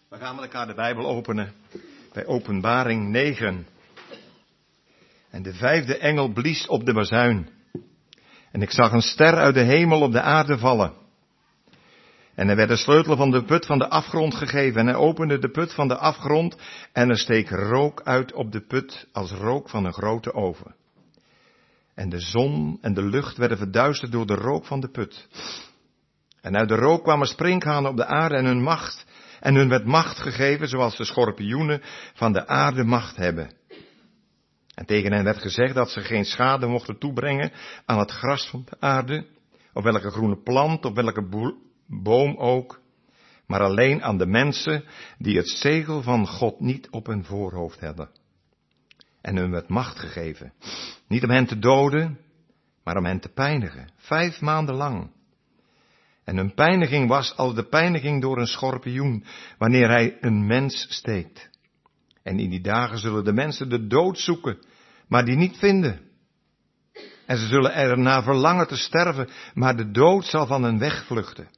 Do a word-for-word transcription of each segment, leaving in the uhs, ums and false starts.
We gaan met elkaar de Bijbel openen bij Openbaring negen. En de vijfde engel blies op de bazuin. En ik zag een ster uit de hemel op de aarde vallen. En er werd de sleutel van de put van de afgrond gegeven. En hij opende de put van de afgrond. En er steeg rook uit op de put als rook van een grote oven. En de zon en de lucht werden verduisterd door de rook van de put. En uit de rook kwamen sprinkhanen op de aarde en hun macht. En hun werd macht gegeven zoals de schorpioenen van de aarde macht hebben. En tegen hen werd gezegd dat ze geen schade mochten toebrengen aan het gras van de aarde. Of welke groene plant of welke bo- boom ook. Maar alleen aan de mensen die het zegel van God niet op hun voorhoofd hadden. En hun werd macht gegeven. Niet om hen te doden, maar om hen te pijnigen. Vijf maanden lang. En hun pijniging was als de pijniging door een schorpioen, wanneer hij een mens steekt. En in die dagen zullen de mensen de dood zoeken, maar die niet vinden. En ze zullen er naar verlangen te sterven, maar de dood zal van hen wegvluchten.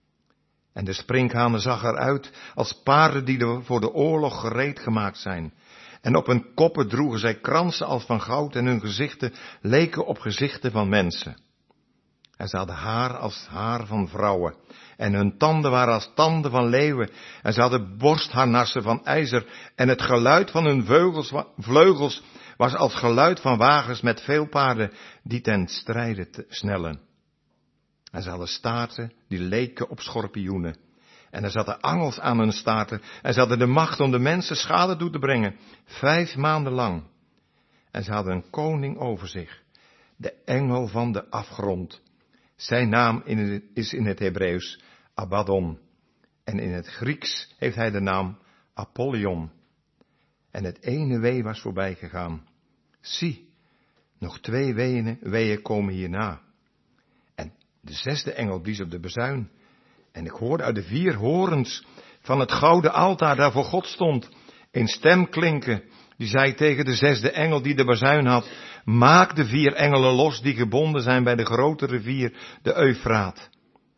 En de sprinkhanen zag eruit als paarden die voor de oorlog gereed gemaakt zijn. En op hun koppen droegen zij kransen als van goud en hun gezichten leken op gezichten van mensen. En ze hadden haar als haar van vrouwen. En hun tanden waren als tanden van leeuwen. En ze hadden borstharnassen van ijzer. En het geluid van hun vleugels, vleugels was als geluid van wagens met veel paarden die ten strijde te snellen. En ze hadden staarten die leken op schorpioenen. En er zaten angels aan hun staarten. En ze hadden de macht om de mensen schade toe te brengen. Vijf maanden lang. En ze hadden een koning over zich. De engel van de afgrond. Zijn naam is in het Hebreeuws Abaddon. En in het Grieks heeft hij de naam Apollyon. En het ene wee was voorbij gegaan. Zie, nog twee weeën, weeën komen hierna. En de zesde engel blies op de bazuin. En ik hoorde uit de vier horens van het gouden altaar daar voor God stond een stem klinken. Die zei tegen de zesde engel die de bazuin had: maak de vier engelen los die gebonden zijn bij de grote rivier, de Eufraat.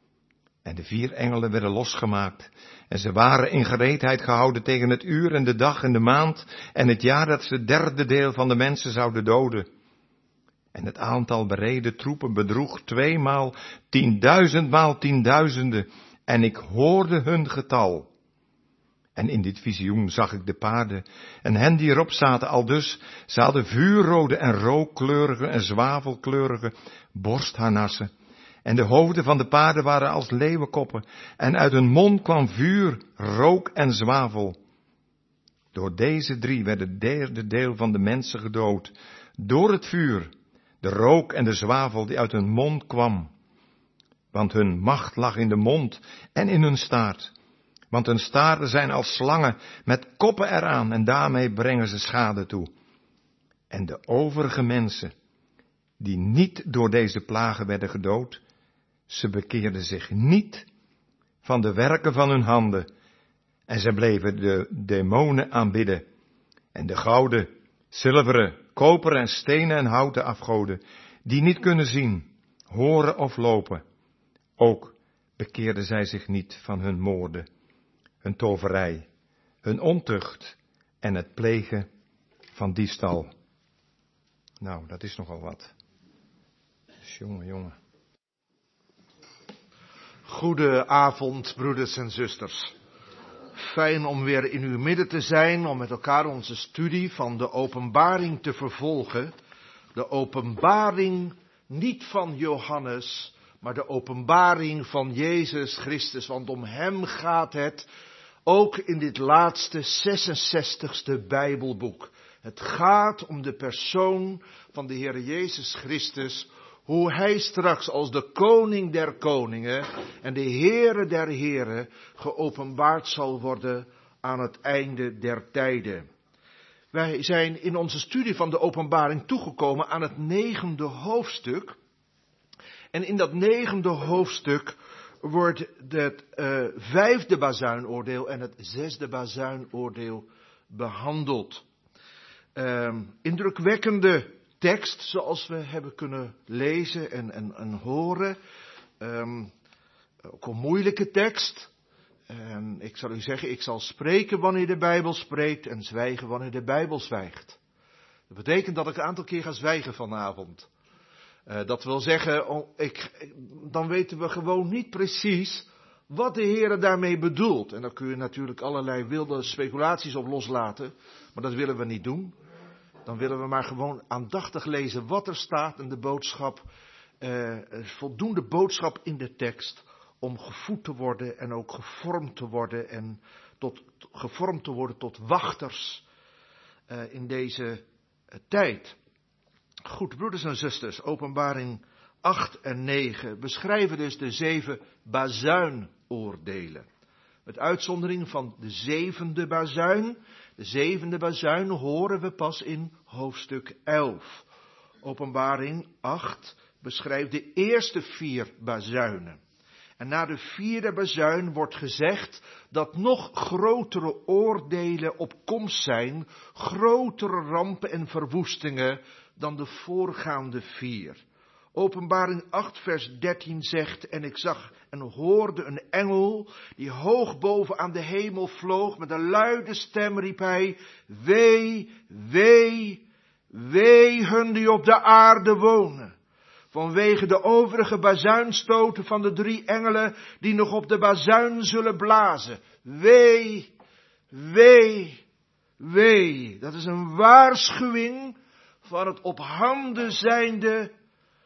En de vier engelen werden losgemaakt. En ze waren in gereedheid gehouden tegen het uur en de dag en de maand en het jaar dat ze het derde deel van de mensen zouden doden. En het aantal bereden troepen bedroeg tweemaal tienduizendmaal tienduizenden. En ik hoorde hun getal. En in dit visioen zag ik de paarden en hen die erop zaten aldus. Ze hadden vuurrode en rookkleurige en zwavelkleurige borstharnassen. En de hoofden van de paarden waren als leeuwenkoppen. En uit hun mond kwam vuur, rook en zwavel. Door deze drie werd het derde deel van de mensen gedood. Door het vuur, de rook en de zwavel die uit hun mond kwam. Want hun macht lag in de mond en in hun staart. Want hun staarten zijn als slangen met koppen eraan en daarmee brengen ze schade toe. En de overige mensen, die niet door deze plagen werden gedood, ze bekeerden zich niet van de werken van hun handen. En ze bleven de demonen aanbidden. En de gouden, zilveren, koperen en stenen en houten afgoden, die niet kunnen zien, horen of lopen. Ook bekeerden zij zich niet van hun moorden, hun toverij, hun ontucht en het plegen van diefstal. Nou, dat is nogal wat. Dus jongen, jongen. Goedenavond, broeders en zusters. Fijn om weer in uw midden te zijn, om met elkaar onze studie van de openbaring te vervolgen. De openbaring niet van Johannes, maar de openbaring van Jezus Christus. Want om hem gaat het ook in dit laatste zesenzestigste Bijbelboek. Het gaat om de persoon van de Heer Jezus Christus. Hoe hij straks als de koning der koningen en de Heere der heren geopenbaard zal worden aan het einde der tijden. Wij zijn in onze studie van de openbaring toegekomen aan het negende hoofdstuk. En in dat negende hoofdstuk wordt het uh, vijfde bazuinoordeel en het zesde bazuinoordeel behandeld. Uh, indrukwekkende tekst, zoals we hebben kunnen lezen en, en, en horen. Um, ook een moeilijke tekst. En ik zal u zeggen, ik zal spreken wanneer de Bijbel spreekt en zwijgen wanneer de Bijbel zwijgt. Dat betekent dat ik een aantal keer ga zwijgen vanavond. Uh, dat wil zeggen, oh, ik, dan weten we gewoon niet precies wat de Heer daarmee bedoelt. En daar kun je natuurlijk allerlei wilde speculaties op loslaten, maar dat willen we niet doen. Dan willen we maar gewoon aandachtig lezen wat er staat en de boodschap, uh, voldoende boodschap in de tekst, om gevoed te worden en ook gevormd te worden en tot, gevormd te worden tot wachters uh, in deze uh, tijd. Goed, broeders en zusters, Openbaring acht en negen beschrijven dus de zeven bazuinoordelen. Met uitzondering van de zevende bazuin. De zevende bazuin horen we pas in hoofdstuk elf. Openbaring acht beschrijft de eerste vier bazuinen. En na de vierde bazuin wordt gezegd dat nog grotere oordelen op komst zijn, grotere rampen en verwoestingen dan de voorgaande vier. Openbaring acht vers dertien zegt, en ik zag en hoorde een engel die hoog boven aan de hemel vloog, met een luide stem riep hij, wee, wee, wee hun die op de aarde wonen. Vanwege de overige bazuinstoten van de drie engelen die nog op de bazuin zullen blazen. Wee, wee, wee. Dat is een waarschuwing van het op handen zijnde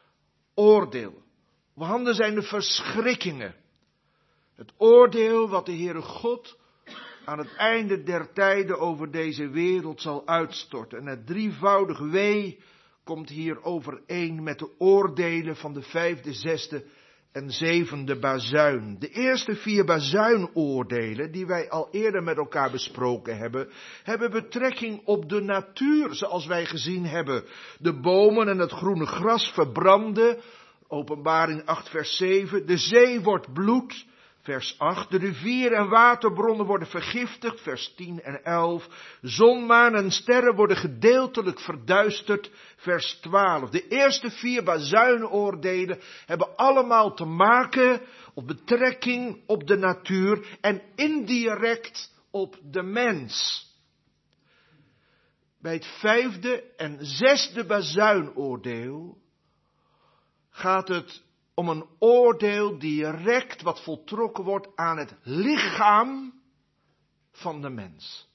oordeel. Op handen zijnde verschrikkingen. Het oordeel wat de Heere God aan het einde der tijden over deze wereld zal uitstorten. En het drievoudig wee komt hier overeen met de oordelen van de vijfde, zesde en zevende bazuin. De eerste vier bazuinoordelen, die wij al eerder met elkaar besproken hebben, hebben betrekking op de natuur, zoals wij gezien hebben. De bomen en het groene gras verbranden, Openbaring acht vers zeven. De zee wordt bloed, vers acht. De rivieren en waterbronnen worden vergiftigd, vers tien en elf. Zon, maan en sterren worden gedeeltelijk verduisterd, vers twaalf. De eerste vier bazuinoordelen hebben allemaal te maken of betrekking op de natuur en indirect op de mens. Bij het vijfde en zesde bazuinoordeel gaat het om een oordeel direct wat voltrokken wordt aan het lichaam van de mens.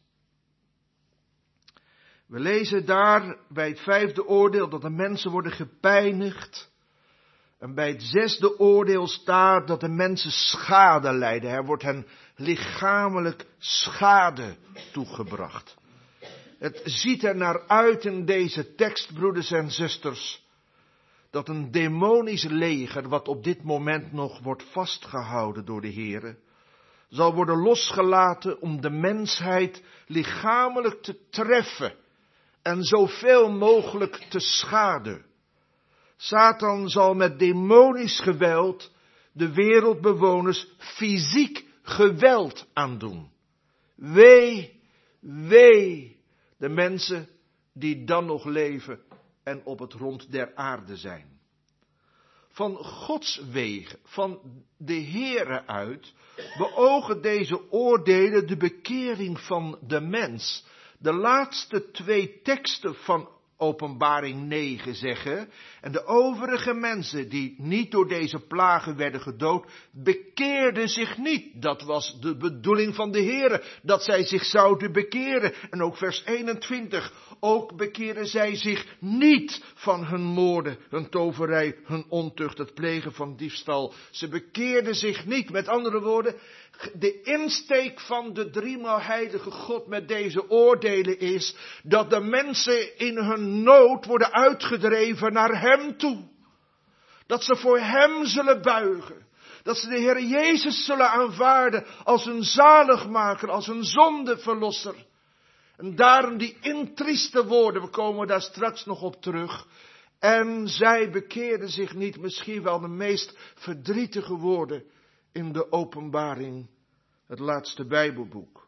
We lezen daar bij het vijfde oordeel dat de mensen worden gepijnigd. En bij het zesde oordeel staat dat de mensen schade lijden. Er wordt hen lichamelijk schade toegebracht. Het ziet er naar uit in deze tekst, broeders en zusters, dat een demonisch leger, wat op dit moment nog wordt vastgehouden door de Heere, zal worden losgelaten om de mensheid lichamelijk te treffen en zoveel mogelijk te schaden. Satan zal met demonisch geweld de wereldbewoners fysiek geweld aandoen. Wee, wee de mensen die dan nog leven en op het rond der aarde zijn. Van Gods wegen, van de Heere uit, beogen deze oordelen de bekering van de mens. De laatste twee teksten van Openbaring negen zeggen, en de overige mensen die niet door deze plagen werden gedood, bekeerden zich niet. Dat was de bedoeling van de Heere, dat zij zich zouden bekeren. En ook vers eenentwintig, ook bekeerden zij zich niet van hun moorden, hun toverij, hun ontucht, het plegen van diefstal. Ze bekeerden zich niet. Met andere woorden, de insteek van de driemaal heilige God met deze oordelen is dat de mensen in hun nood worden uitgedreven naar hem toe. Dat ze voor hem zullen buigen. Dat ze de Heer Jezus zullen aanvaarden als een zaligmaker, als een zondeverlosser. En daarom die intrieste woorden, we komen daar straks nog op terug. En zij bekeerden zich niet, misschien wel de meest verdrietige woorden in de Openbaring, het laatste Bijbelboek.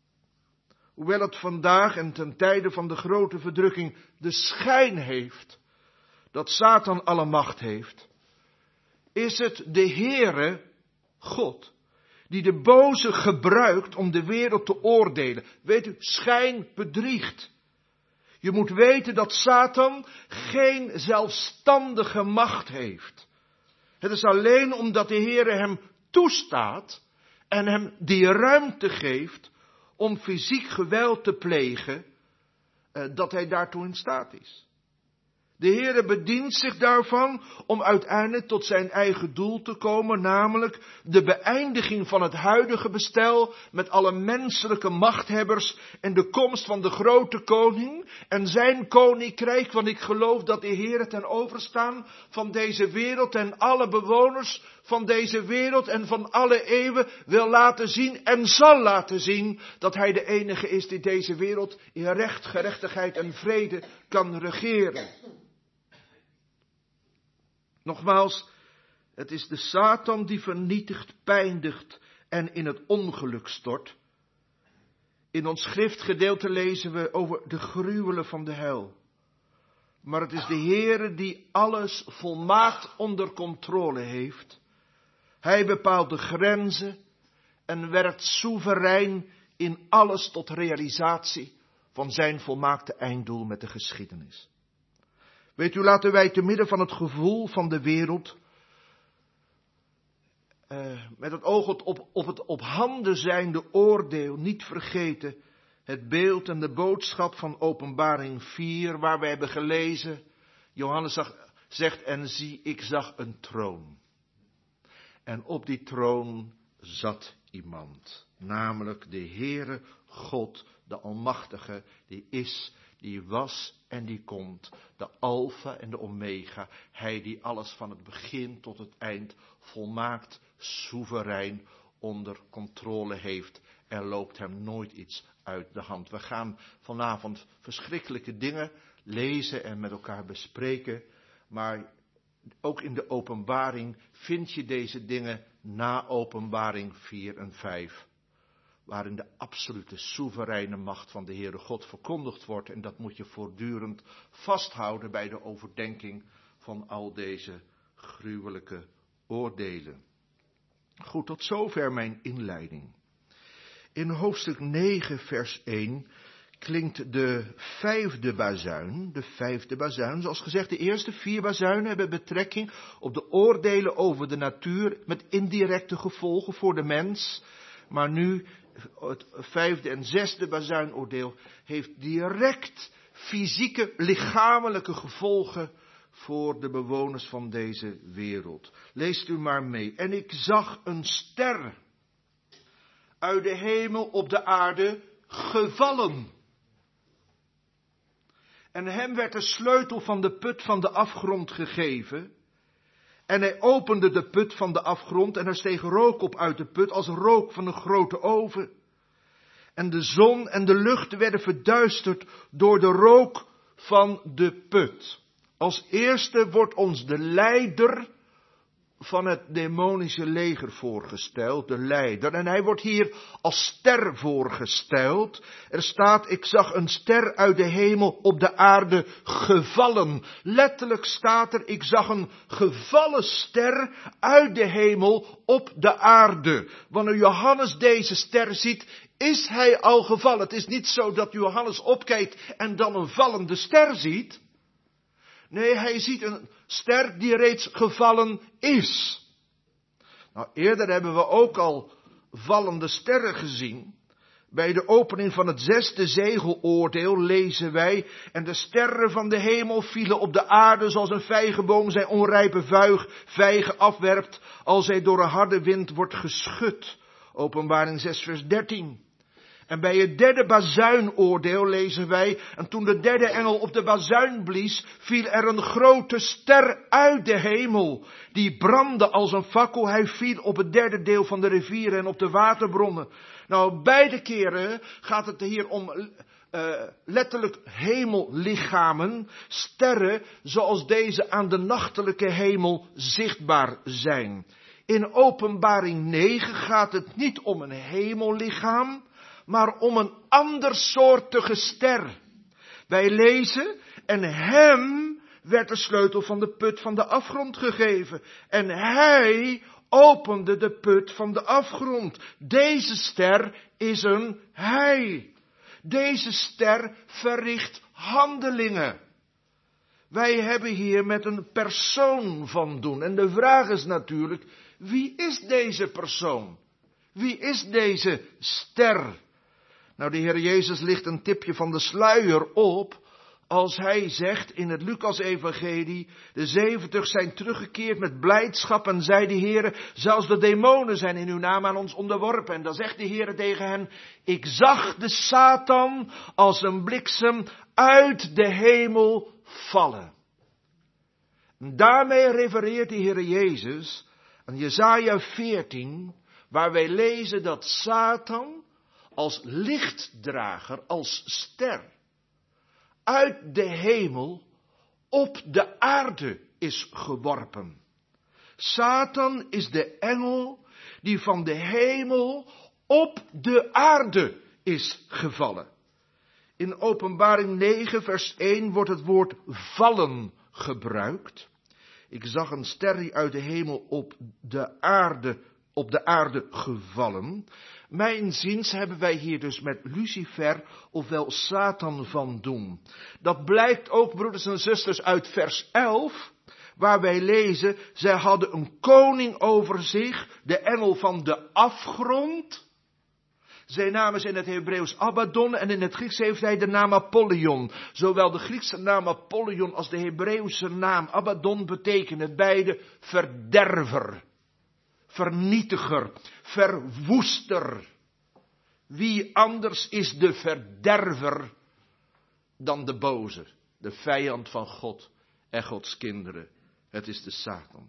Hoewel het vandaag en ten tijde van de grote verdrukking de schijn heeft dat Satan alle macht heeft, is het de Heere God die de boze gebruikt om de wereld te oordelen. Weet u, schijn bedriegt. Je moet weten dat Satan geen zelfstandige macht heeft. Het is alleen omdat de Heere hem toestaat en hem die ruimte geeft om fysiek geweld te plegen, dat hij daartoe in staat is. De Heere bedient zich daarvan om uiteindelijk tot zijn eigen doel te komen, namelijk de beëindiging van het huidige bestel met alle menselijke machthebbers en de komst van de grote koning en zijn koninkrijk, want ik geloof dat de Heere ten overstaan van deze wereld en alle bewoners van deze wereld en van alle eeuwen wil laten zien en zal laten zien dat hij de enige is die deze wereld in recht, gerechtigheid en vrede kan regeren. Nogmaals, het is de Satan die vernietigt, pijnigt en in het ongeluk stort. In ons schriftgedeelte lezen we over de gruwelen van de hel. Maar het is de Heere die alles volmaakt onder controle heeft. Hij bepaalt de grenzen en werkt soeverein in alles tot realisatie van zijn volmaakte einddoel met de geschiedenis. Weet u, laten wij te midden van het gevoel van de wereld, uh, met het oog op, op het op handen zijnde oordeel, niet vergeten het beeld en de boodschap van Openbaring vier, waar we hebben gelezen, Johannes zag, zegt, en zie, ik zag een troon. En op die troon zat iemand, namelijk de Heere God, de Almachtige, die is, die was en die komt, de Alfa en de Omega, hij die alles van het begin tot het eind volmaakt, soeverein onder controle heeft. Er loopt hem nooit iets uit de hand. We gaan vanavond verschrikkelijke dingen lezen en met elkaar bespreken, maar ook in de Openbaring vind je deze dingen na Openbaring vier en vijf. Waarin de absolute soevereine macht van de Heere God verkondigd wordt. En dat moet je voortdurend vasthouden bij de overdenking van al deze gruwelijke oordelen. Goed, tot zover mijn inleiding. In hoofdstuk negen vers één klinkt de vijfde bazuin, de vijfde bazuin. Zoals gezegd, de eerste vier bazuinen hebben betrekking op de oordelen over de natuur met indirecte gevolgen voor de mens. Maar nu, het vijfde en zesde bazuinoordeel heeft direct fysieke, lichamelijke gevolgen voor de bewoners van deze wereld. Leest u maar mee. En ik zag een ster uit de hemel op de aarde gevallen. En hem werd de sleutel van de put van de afgrond gegeven. En hij opende de put van de afgrond en er steeg rook op uit de put als rook van een grote oven. En de zon en de lucht werden verduisterd door de rook van de put. Als eerste wordt ons de leider van het demonische leger voorgesteld, de leider. En hij wordt hier als ster voorgesteld. Er staat, ik zag een ster uit de hemel op de aarde gevallen. Letterlijk staat er, ik zag een gevallen ster uit de hemel op de aarde. Wanneer Johannes deze ster ziet, is hij al gevallen. Het is niet zo dat Johannes opkijkt en dan een vallende ster ziet. Nee, hij ziet een ster die reeds gevallen is. Nou, eerder hebben we ook al vallende sterren gezien. Bij de opening van het zesde zegeloordeel lezen wij, en de sterren van de hemel vielen op de aarde zoals een vijgenboom zijn onrijpe vuig, vijgen afwerpt, als hij door een harde wind wordt geschud. Openbaring zes vers dertien. En bij het derde bazuinoordeel lezen wij, en toen de derde engel op de bazuin blies, viel er een grote ster uit de hemel, die brandde als een fakkel. Hij viel op het derde deel van de rivieren en op de waterbronnen. Nou, beide keren gaat het hier om uh, letterlijk hemellichamen, sterren zoals deze aan de nachtelijke hemel zichtbaar zijn. In Openbaring negen gaat het niet om een hemellichaam, maar om een andersoortige ster. Wij lezen, en hem werd de sleutel van de put van de afgrond gegeven. En hij opende de put van de afgrond. Deze ster is een hij. Deze ster verricht handelingen. Wij hebben hier met een persoon van doen. En de vraag is natuurlijk, wie is deze persoon? Wie is deze ster? Nou, de Heer Jezus licht een tipje van de sluier op als hij zegt in het Lucas-evangelie, de zeventig zijn teruggekeerd met blijdschap en zei de Heer, zelfs de demonen zijn in uw naam aan ons onderworpen. En dan zegt de Heer tegen hen, ik zag de Satan als een bliksem uit de hemel vallen. En daarmee refereert de Heer Jezus aan Jesaja veertien, waar wij lezen dat Satan als lichtdrager, als ster, uit de hemel op de aarde is geworpen. Satan is de engel die van de hemel op de aarde is gevallen. In Openbaring negen vers één wordt het woord vallen gebruikt. Ik zag een ster die uit de hemel op de aarde, op de aarde gevallen. Mijnziens hebben wij hier dus met Lucifer, ofwel Satan van doen. Dat blijkt ook, broeders en zusters, uit vers elf, waar wij lezen, zij hadden een koning over zich, de engel van de afgrond. Zijn naam is in het Hebreeuws Abaddon en in het Grieks heeft hij de naam Apollyon. Zowel de Griekse naam Apollyon als de Hebreeuwse naam Abaddon betekenen beide verderver, vernietiger, verwoester. Wie anders is de verderver dan de boze, de vijand van God en Gods kinderen? Het is de Satan.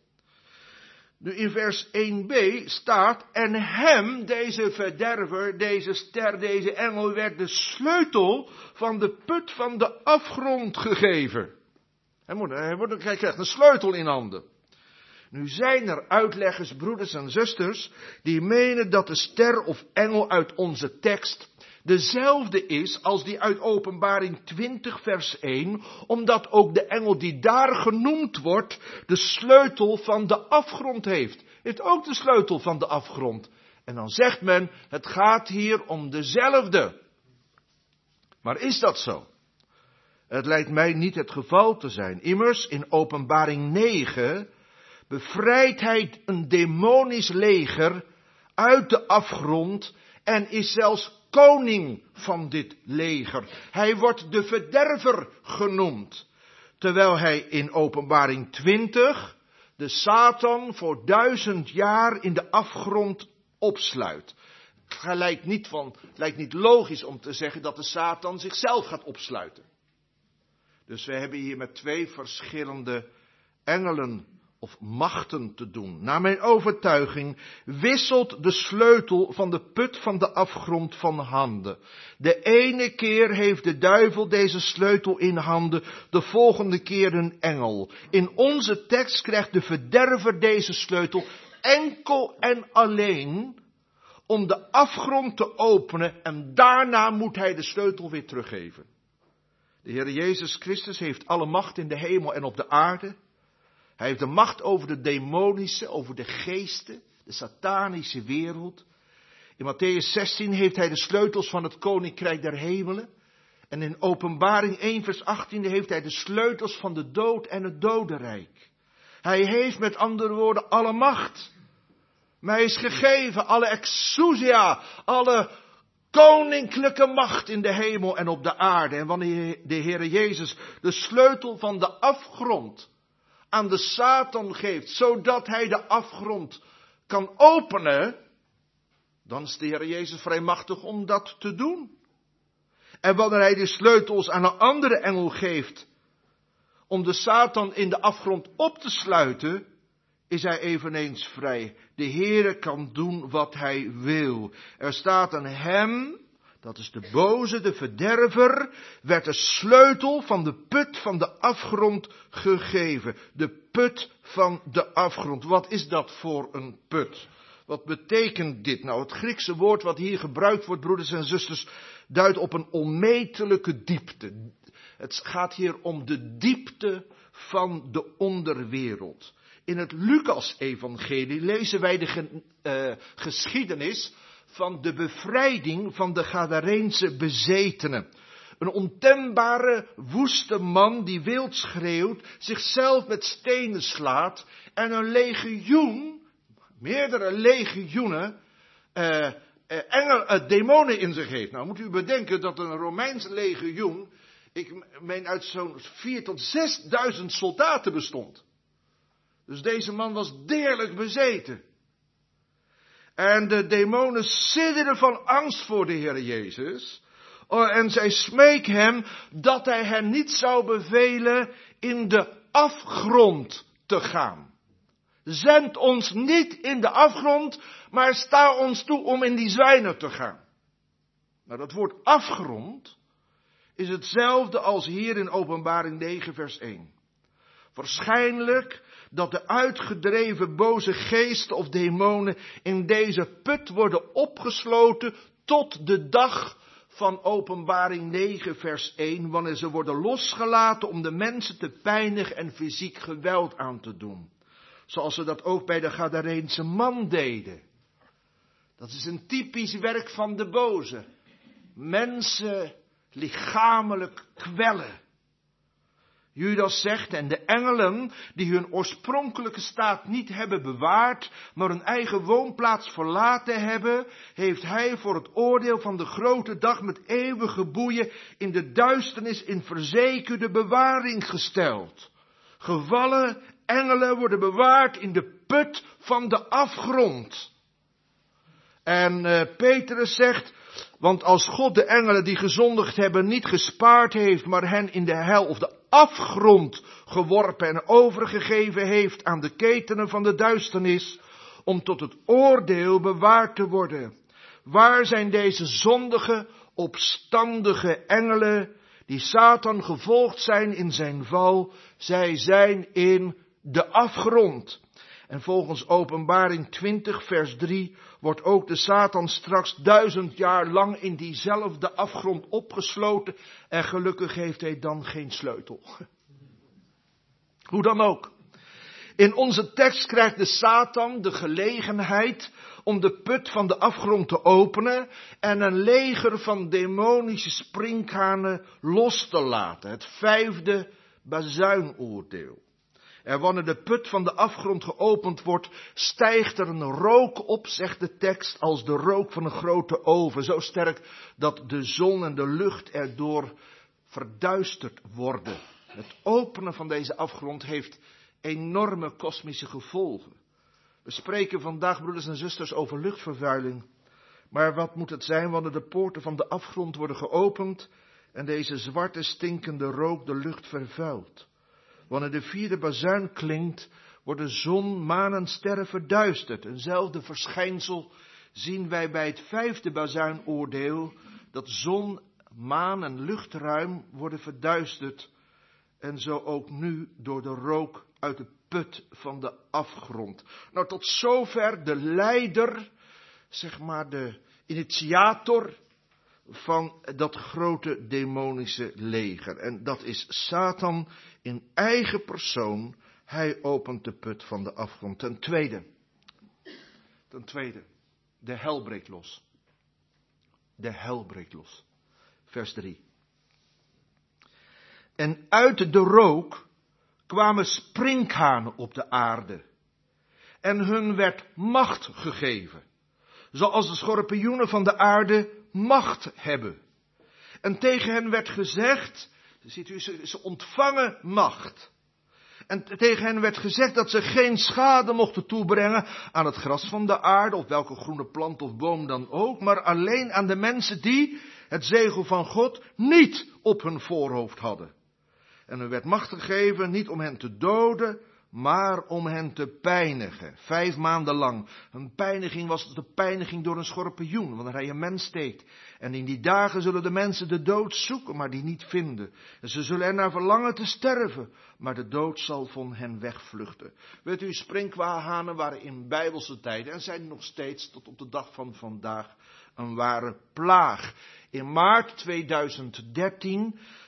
Nu in vers één b staat, en hem, deze verderver, deze ster, deze engel, werd de sleutel van de put van de afgrond gegeven. Hij, moet, hij, wordt, hij krijgt een sleutel in handen. Nu zijn er uitleggers, broeders en zusters, die menen dat de ster of engel uit onze tekst dezelfde is als die uit Openbaring twintig vers één, omdat ook de engel die daar genoemd wordt, de sleutel van de afgrond heeft. Heeft ook de sleutel van de afgrond. En dan zegt men, het gaat hier om dezelfde. Maar is dat zo? Het lijkt mij niet het geval te zijn. Immers, in Openbaring negen bevrijdt hij een demonisch leger uit de afgrond en is zelfs koning van dit leger. Hij wordt de verderver genoemd. Terwijl hij in Openbaring twintig de Satan voor duizend jaar in de afgrond opsluit. Het lijkt niet, van, lijkt niet logisch om te zeggen dat de Satan zichzelf gaat opsluiten. Dus we hebben hier met twee verschillende engelen of machten te doen. Naar mijn overtuiging wisselt de sleutel van de put van de afgrond van handen. De ene keer heeft de duivel deze sleutel in handen, de volgende keer een engel. In onze tekst krijgt de verderver deze sleutel enkel en alleen om de afgrond te openen en daarna moet hij de sleutel weer teruggeven. De Heer Jezus Christus heeft alle macht in de hemel en op de aarde. Hij heeft de macht over de demonische, over de geesten, de satanische wereld. In Matthäus zestien heeft hij de sleutels van het koninkrijk der hemelen. En in Openbaring één vers achttien heeft hij de sleutels van de dood en het dodenrijk. Hij heeft met andere woorden alle macht. Mij is gegeven alle exousia, alle koninklijke macht in de hemel en op de aarde. En wanneer de Heer Jezus de sleutel van de afgrond aan de Satan geeft, zodat hij de afgrond kan openen, dan is de Heer Jezus vrijmachtig om dat te doen. En wanneer hij de sleutels aan een andere engel geeft, om de Satan in de afgrond op te sluiten, is hij eveneens vrij. De Heere kan doen wat hij wil. Er staat aan hem, dat is de boze, de verderver, werd de sleutel van de put van de afgrond gegeven. De put van de afgrond. Wat is dat voor een put? Wat betekent dit nou? Het Griekse woord wat hier gebruikt wordt, broeders en zusters, duidt op een onmetelijke diepte. Het gaat hier om de diepte van de onderwereld. In het Lucas-evangelie lezen wij de ge, uh, geschiedenis van de bevrijding van de Gadareense bezetenen. Een ontembare, woeste man die wild schreeuwt, zichzelf met stenen slaat en een legioen, meerdere legioenen, uh, uh, engel, uh, demonen in zich heeft. Nou moet u bedenken dat een Romeins legioen, ik meen uit zo'n vier tot zesduizend soldaten bestond. Dus deze man was deerlijk bezeten. En de demonen sidderden van angst voor de Heer Jezus. En zij smeken hem dat hij hen niet zou bevelen in de afgrond te gaan. Zend ons niet in de afgrond, maar sta ons toe om in die zwijnen te gaan. Nou, dat woord afgrond is hetzelfde als hier in Openbaring negen vers één. Waarschijnlijk dat de uitgedreven boze geesten of demonen in deze put worden opgesloten tot de dag van Openbaring negen vers één, wanneer ze worden losgelaten om de mensen te pijnigen en fysiek geweld aan te doen. Zoals ze dat ook bij de Gadareense man deden. Dat is een typisch werk van de boze. Mensen lichamelijk kwellen. Judas zegt, en de engelen die hun oorspronkelijke staat niet hebben bewaard, maar hun eigen woonplaats verlaten hebben, heeft hij voor het oordeel van de grote dag met eeuwige boeien in de duisternis in verzekerde bewaring gesteld. Gevallen engelen worden bewaard in de put van de afgrond. En uh, Petrus zegt, want als God de engelen die gezondigd hebben niet gespaard heeft, maar hen in de hel of de afgrond geworpen en overgegeven heeft aan de ketenen van de duisternis, om tot het oordeel bewaard te worden. Waar zijn deze zondige, opstandige engelen, die Satan gevolgd zijn in zijn val? Zij zijn in de afgrond. En volgens Openbaring twintig vers drie wordt ook de Satan straks duizend jaar lang in diezelfde afgrond opgesloten. En gelukkig heeft hij dan geen sleutel. Hoe dan ook. In onze tekst krijgt de Satan de gelegenheid om de put van de afgrond te openen en een leger van demonische sprinkhanen los te laten. Het vijfde bazuinoordeel. En wanneer de put van de afgrond geopend wordt, stijgt er een rook op, zegt de tekst, als de rook van een grote oven. Zo sterk dat de zon en de lucht erdoor verduisterd worden. Het openen van deze afgrond heeft enorme kosmische gevolgen. We spreken vandaag, broeders en zusters, over luchtvervuiling. Maar wat moet het zijn wanneer de poorten van de afgrond worden geopend en deze zwarte stinkende rook de lucht vervuilt? Wanneer de vierde bazuin klinkt, worden zon, maan en sterren verduisterd. Eenzelfde verschijnsel zien wij bij het vijfde bazuinoordeel, dat zon, maan en luchtruim worden verduisterd. En zo ook nu door de rook uit de put van de afgrond. Nou, tot zover de leider, zeg maar de initiator van dat grote demonische leger. En dat is Satan in eigen persoon. Hij opent de put van de afgrond. Ten tweede, ten tweede, de hel breekt los. De hel breekt los. Vers drie. En uit de rook kwamen sprinkhanen op de aarde. En hun werd macht gegeven. Zoals de schorpioenen van de aarde macht hebben. En tegen hen werd gezegd, ziet u, ze ontvangen macht. En tegen hen werd gezegd dat ze geen schade mochten toebrengen aan het gras van de aarde, of welke groene plant of boom dan ook, maar alleen aan de mensen die het zegel van God niet op hun voorhoofd hadden. En er werd macht gegeven, niet om hen te doden, maar om hen te pijnigen. Vijf maanden lang. Een pijniging was de pijniging door een schorpioen, wanneer hij een mens steekt. En in die dagen zullen de mensen de dood zoeken, maar die niet vinden. En ze zullen er naar verlangen te sterven, maar de dood zal van hen wegvluchten. Weet u, sprinkhanen waren in bijbelse tijden en zijn nog steeds tot op de dag van vandaag een ware plaag. In maart tweeduizend dertien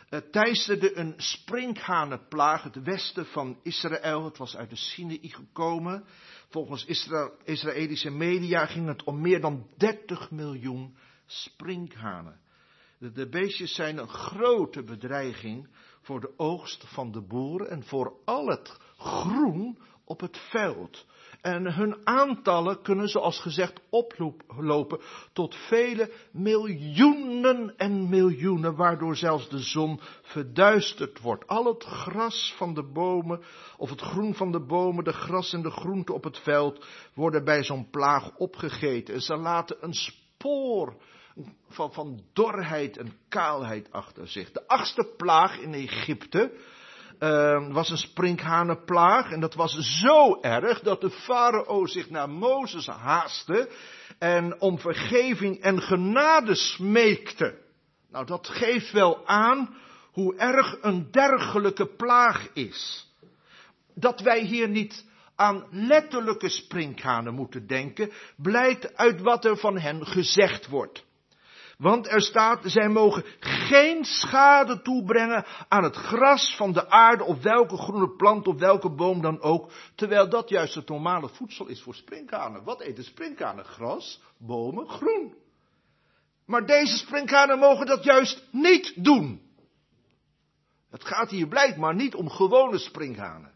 uh, teisterde een sprinkhanenplaag het westen van Israël. Het was uit de Sinaï gekomen. Volgens Isra- Israëlische media ging het om meer dan dertig miljoen sprinkhanen. De, de beestjes zijn een grote bedreiging voor de oogst van de boeren en voor al het groen op het veld. En hun aantallen kunnen, zoals gezegd, oplopen tot vele miljoenen en miljoenen, waardoor zelfs de zon verduisterd wordt. Al het gras van de bomen, of het groen van de bomen, de gras en de groente op het veld, worden bij zo'n plaag opgegeten. En ze laten een spoor van, van dorheid en kaalheid achter zich. De achtste plaag in Egypte Uh, was een sprinkhanenplaag en dat was zo erg dat de farao zich naar Mozes haastte en om vergeving en genade smeekte. Nou, dat geeft wel aan hoe erg een dergelijke plaag is. Dat wij hier niet aan letterlijke sprinkhanen moeten denken, blijkt uit wat er van hen gezegd wordt. Want er staat, zij mogen geen schade toebrengen aan het gras van de aarde of welke groene plant of welke boom dan ook. Terwijl dat juist het normale voedsel is voor sprinkhanen. Wat eten sprinkhanen? Gras, bomen, groen. Maar deze sprinkhanen mogen dat juist niet doen. Het gaat hier blijkbaar niet om gewone sprinkhanen.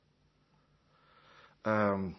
Um,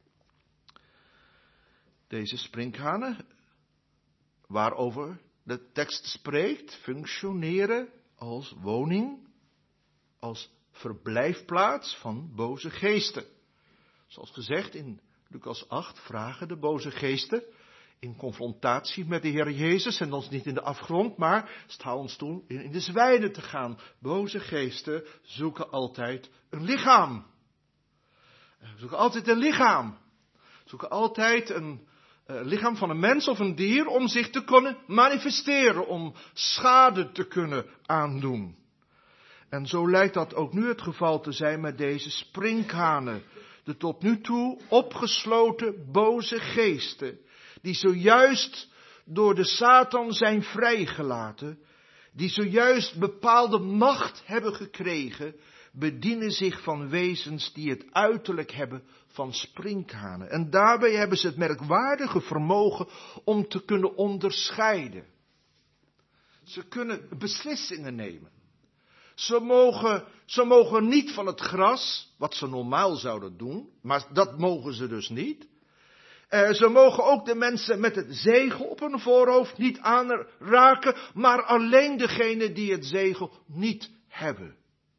deze sprinkhanen, waarover de tekst spreekt, functioneren als woning, als verblijfplaats van boze geesten. Zoals gezegd in Lucas acht vragen de boze geesten in confrontatie met de Heer Jezus en ons niet in de afgrond, maar sta ons toe in de zwijnen te gaan. Boze geesten zoeken altijd een lichaam. Zoeken altijd een lichaam. Zoeken altijd een uh, lichaam van een mens of een dier om zich te kunnen manifesteren, om schade te kunnen aandoen. En zo lijkt dat ook nu het geval te zijn met deze sprinkhanen. De tot nu toe opgesloten boze geesten, die zojuist door de Satan zijn vrijgelaten, die zojuist bepaalde macht hebben gekregen, bedienen zich van wezens die het uiterlijk hebben van sprinkhanen. En daarbij hebben ze het merkwaardige vermogen om te kunnen onderscheiden. Ze kunnen beslissingen nemen. Ze mogen, ze mogen niet van het gras, wat ze normaal zouden doen, maar dat mogen ze dus niet. Uh, ze mogen ook de mensen met het zegel op hun voorhoofd niet aanraken, maar alleen degene die het zegel niet hebben.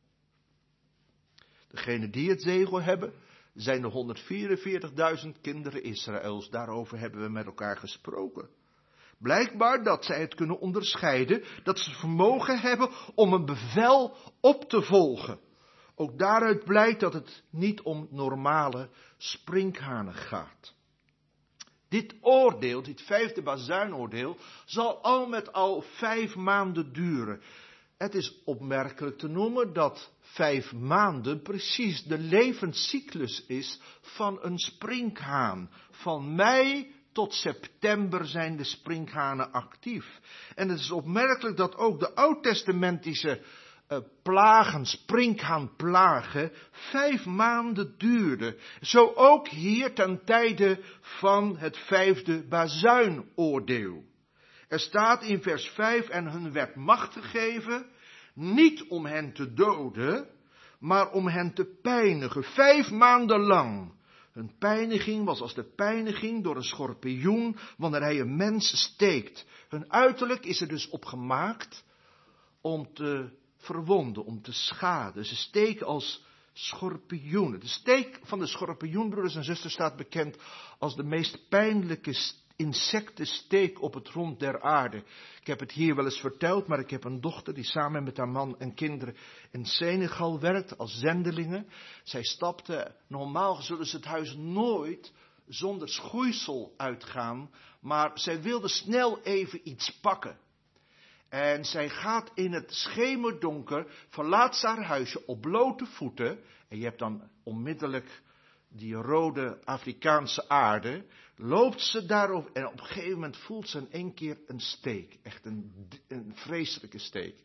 Degenen die het zegel hebben, zijn de honderdvierenveertigduizend kinderen Israëls. Daarover hebben we met elkaar gesproken. Blijkbaar dat zij het kunnen onderscheiden, dat ze vermogen hebben om een bevel op te volgen. Ook daaruit blijkt dat het niet om normale sprinkhanen gaat. Dit oordeel, dit vijfde bazuinoordeel, zal al met al vijf maanden duren. Het is opmerkelijk te noemen dat vijf maanden precies de levenscyclus is van een sprinkhaan. Van mei tot september zijn de sprinkhanen actief. En het is opmerkelijk dat ook de oud-testamentische uh, plagen, sprinkhaanplagen, vijf maanden duurden. Zo ook hier ten tijde van het vijfde bazuinoordeel. Er staat in vers vijf, en hun werd macht gegeven, niet om hen te doden, maar om hen te pijnigen, vijf maanden lang. Hun pijniging was als de pijniging door een schorpioen, wanneer hij een mens steekt. Hun uiterlijk is er dus op gemaakt om te verwonden, om te schaden. Ze steken als schorpioenen. De steek van de schorpioen, broeders en zusters, staat bekend als de meest pijnlijke insectensteek op het rond der aarde. Ik heb het hier wel eens verteld, maar ik heb een dochter die samen met haar man en kinderen in Senegal werkt als zendelingen. Zij stapte, normaal zullen ze het huis nooit zonder schoeisel uitgaan, maar zij wilde snel even iets pakken. En zij gaat in het schemerdonker, verlaat ze haar huisje op blote voeten, en je hebt dan onmiddellijk die rode Afrikaanse aarde, loopt ze daarop en op een gegeven moment voelt ze in één keer een steek. Echt een, een vreselijke steek.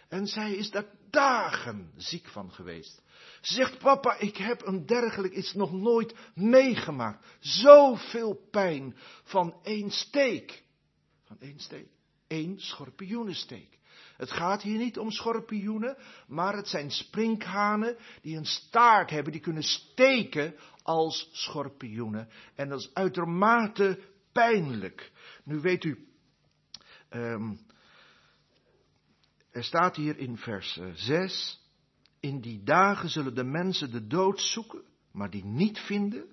En zij is daar dagen ziek van geweest. Ze zegt, papa, ik heb een dergelijk iets nog nooit meegemaakt. Zoveel pijn van één steek. Van één steek. Eén schorpioenensteek. Het gaat hier niet om schorpioenen, maar het zijn sprinkhanen die een staart hebben, die kunnen steken als schorpioenen. En dat is uitermate pijnlijk. Nu weet u, um, er staat hier in vers zes, in die dagen zullen de mensen de dood zoeken, maar die niet vinden.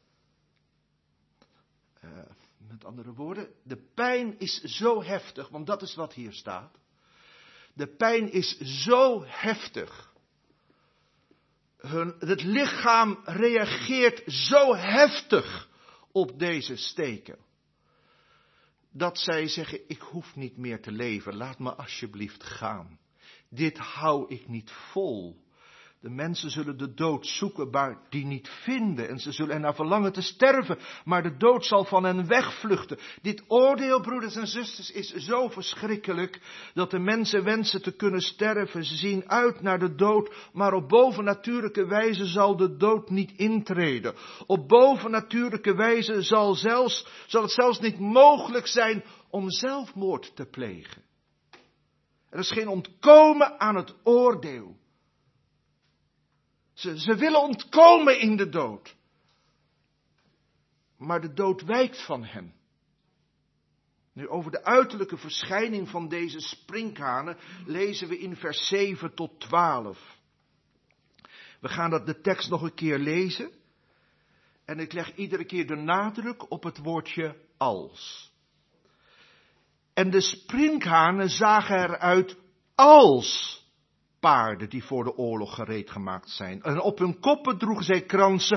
Uh, met andere woorden, de pijn is zo heftig, want dat is wat hier staat. De pijn is zo heftig. Hun, het lichaam reageert zo heftig op deze steken. Dat zij zeggen, ik hoef niet meer te leven, laat me alsjeblieft gaan. Dit hou ik niet vol. De mensen zullen de dood zoeken, maar die niet vinden. En ze zullen ernaar verlangen te sterven, maar de dood zal van hen wegvluchten. Dit oordeel, broeders en zusters, is zo verschrikkelijk, dat de mensen wensen te kunnen sterven. Ze zien uit naar de dood, maar op bovennatuurlijke wijze zal de dood niet intreden. Op bovennatuurlijke wijze zal, zelfs, zal het zelfs niet mogelijk zijn om zelfmoord te plegen. Er is geen ontkomen aan het oordeel. Ze, ze willen ontkomen in de dood. Maar de dood wijkt van hen. Nu, over de uiterlijke verschijning van deze sprinkhanen lezen we in vers zeven tot twaalf. We gaan dat de tekst nog een keer lezen. En ik leg iedere keer de nadruk op het woordje als. En de sprinkhanen zagen eruit als paarden die voor de oorlog gereed gemaakt zijn. En op hun koppen droegen zij kransen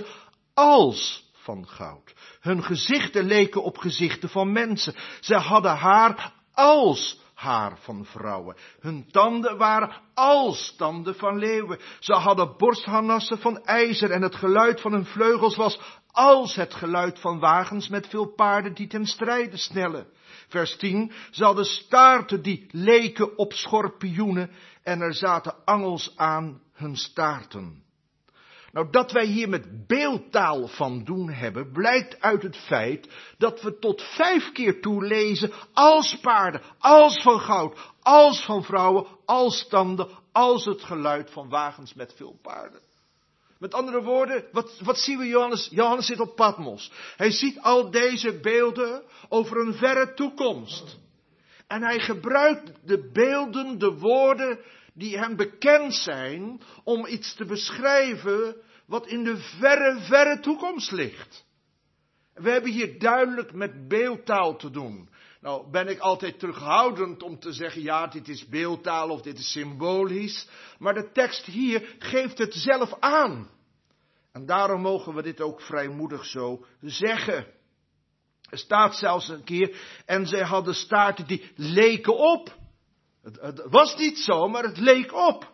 als van goud. Hun gezichten leken op gezichten van mensen. Zij hadden haar als haar van vrouwen. Hun tanden waren als tanden van leeuwen. Ze hadden borstharnassen van ijzer en het geluid van hun vleugels was als het geluid van wagens met veel paarden die ten strijde snellen. Vers tien, ze hadden staarten die leken op schorpioenen en er zaten angels aan hun staarten. Nou, dat wij hier met beeldtaal van doen hebben, blijkt uit het feit dat we tot vijf keer toe lezen als paarden, als van goud, als van vrouwen, als tanden, als het geluid van wagens met veel paarden. Met andere woorden, wat, wat zien we Johannes? Johannes zit op Patmos. Hij ziet al deze beelden over een verre toekomst. En hij gebruikt de beelden, de woorden die hem bekend zijn, om iets te beschrijven wat in de verre, verre toekomst ligt. We hebben hier duidelijk met beeldtaal te doen. Nou ben ik altijd terughoudend om te zeggen, ja, dit is beeldtaal of dit is symbolisch. Maar de tekst hier geeft het zelf aan. En daarom mogen we dit ook vrijmoedig zo zeggen. Er staat zelfs een keer, en zij hadden staarten die leken op. Het, het was niet zo, maar het leek op.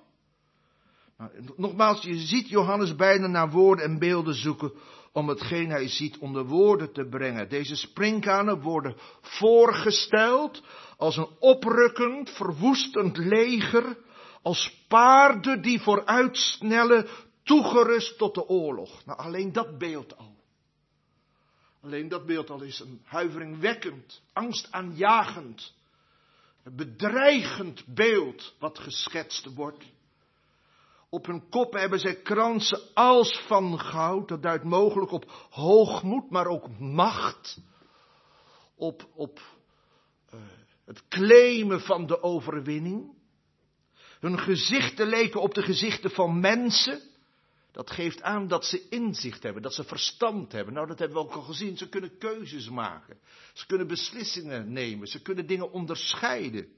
Nou, nogmaals, je ziet Johannes bijna naar woorden en beelden zoeken om hetgeen hij ziet onder woorden te brengen. Deze sprinkhanen worden voorgesteld als een oprukkend, verwoestend leger, als paarden die vooruitsnellen, toegerust tot de oorlog. Nou, alleen dat beeld al. Alleen dat beeld al is een huiveringwekkend, angstaanjagend, bedreigend beeld wat geschetst wordt. Op hun kop hebben zij kransen als van goud. Dat duidt mogelijk op hoogmoed, maar ook macht. Op, op uh, het claimen van de overwinning. Hun gezichten leken op de gezichten van mensen. Dat geeft aan dat ze inzicht hebben, dat ze verstand hebben. Nou, dat hebben we ook al gezien. Ze kunnen keuzes maken. Ze kunnen beslissingen nemen. Ze kunnen dingen onderscheiden.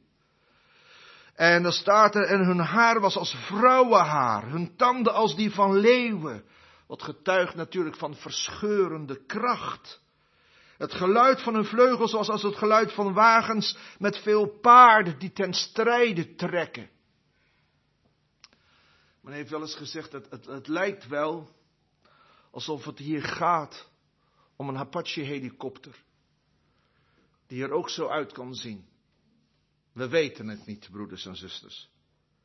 En dan staat er, en hun haar was als vrouwenhaar, hun tanden als die van leeuwen. Wat getuigt natuurlijk van verscheurende kracht. Het geluid van hun vleugels was als het geluid van wagens met veel paarden die ten strijde trekken. Men heeft wel eens gezegd, het, het, het lijkt wel alsof het hier gaat om een Apache-helikopter. Die er ook zo uit kan zien. We weten het niet, broeders en zusters.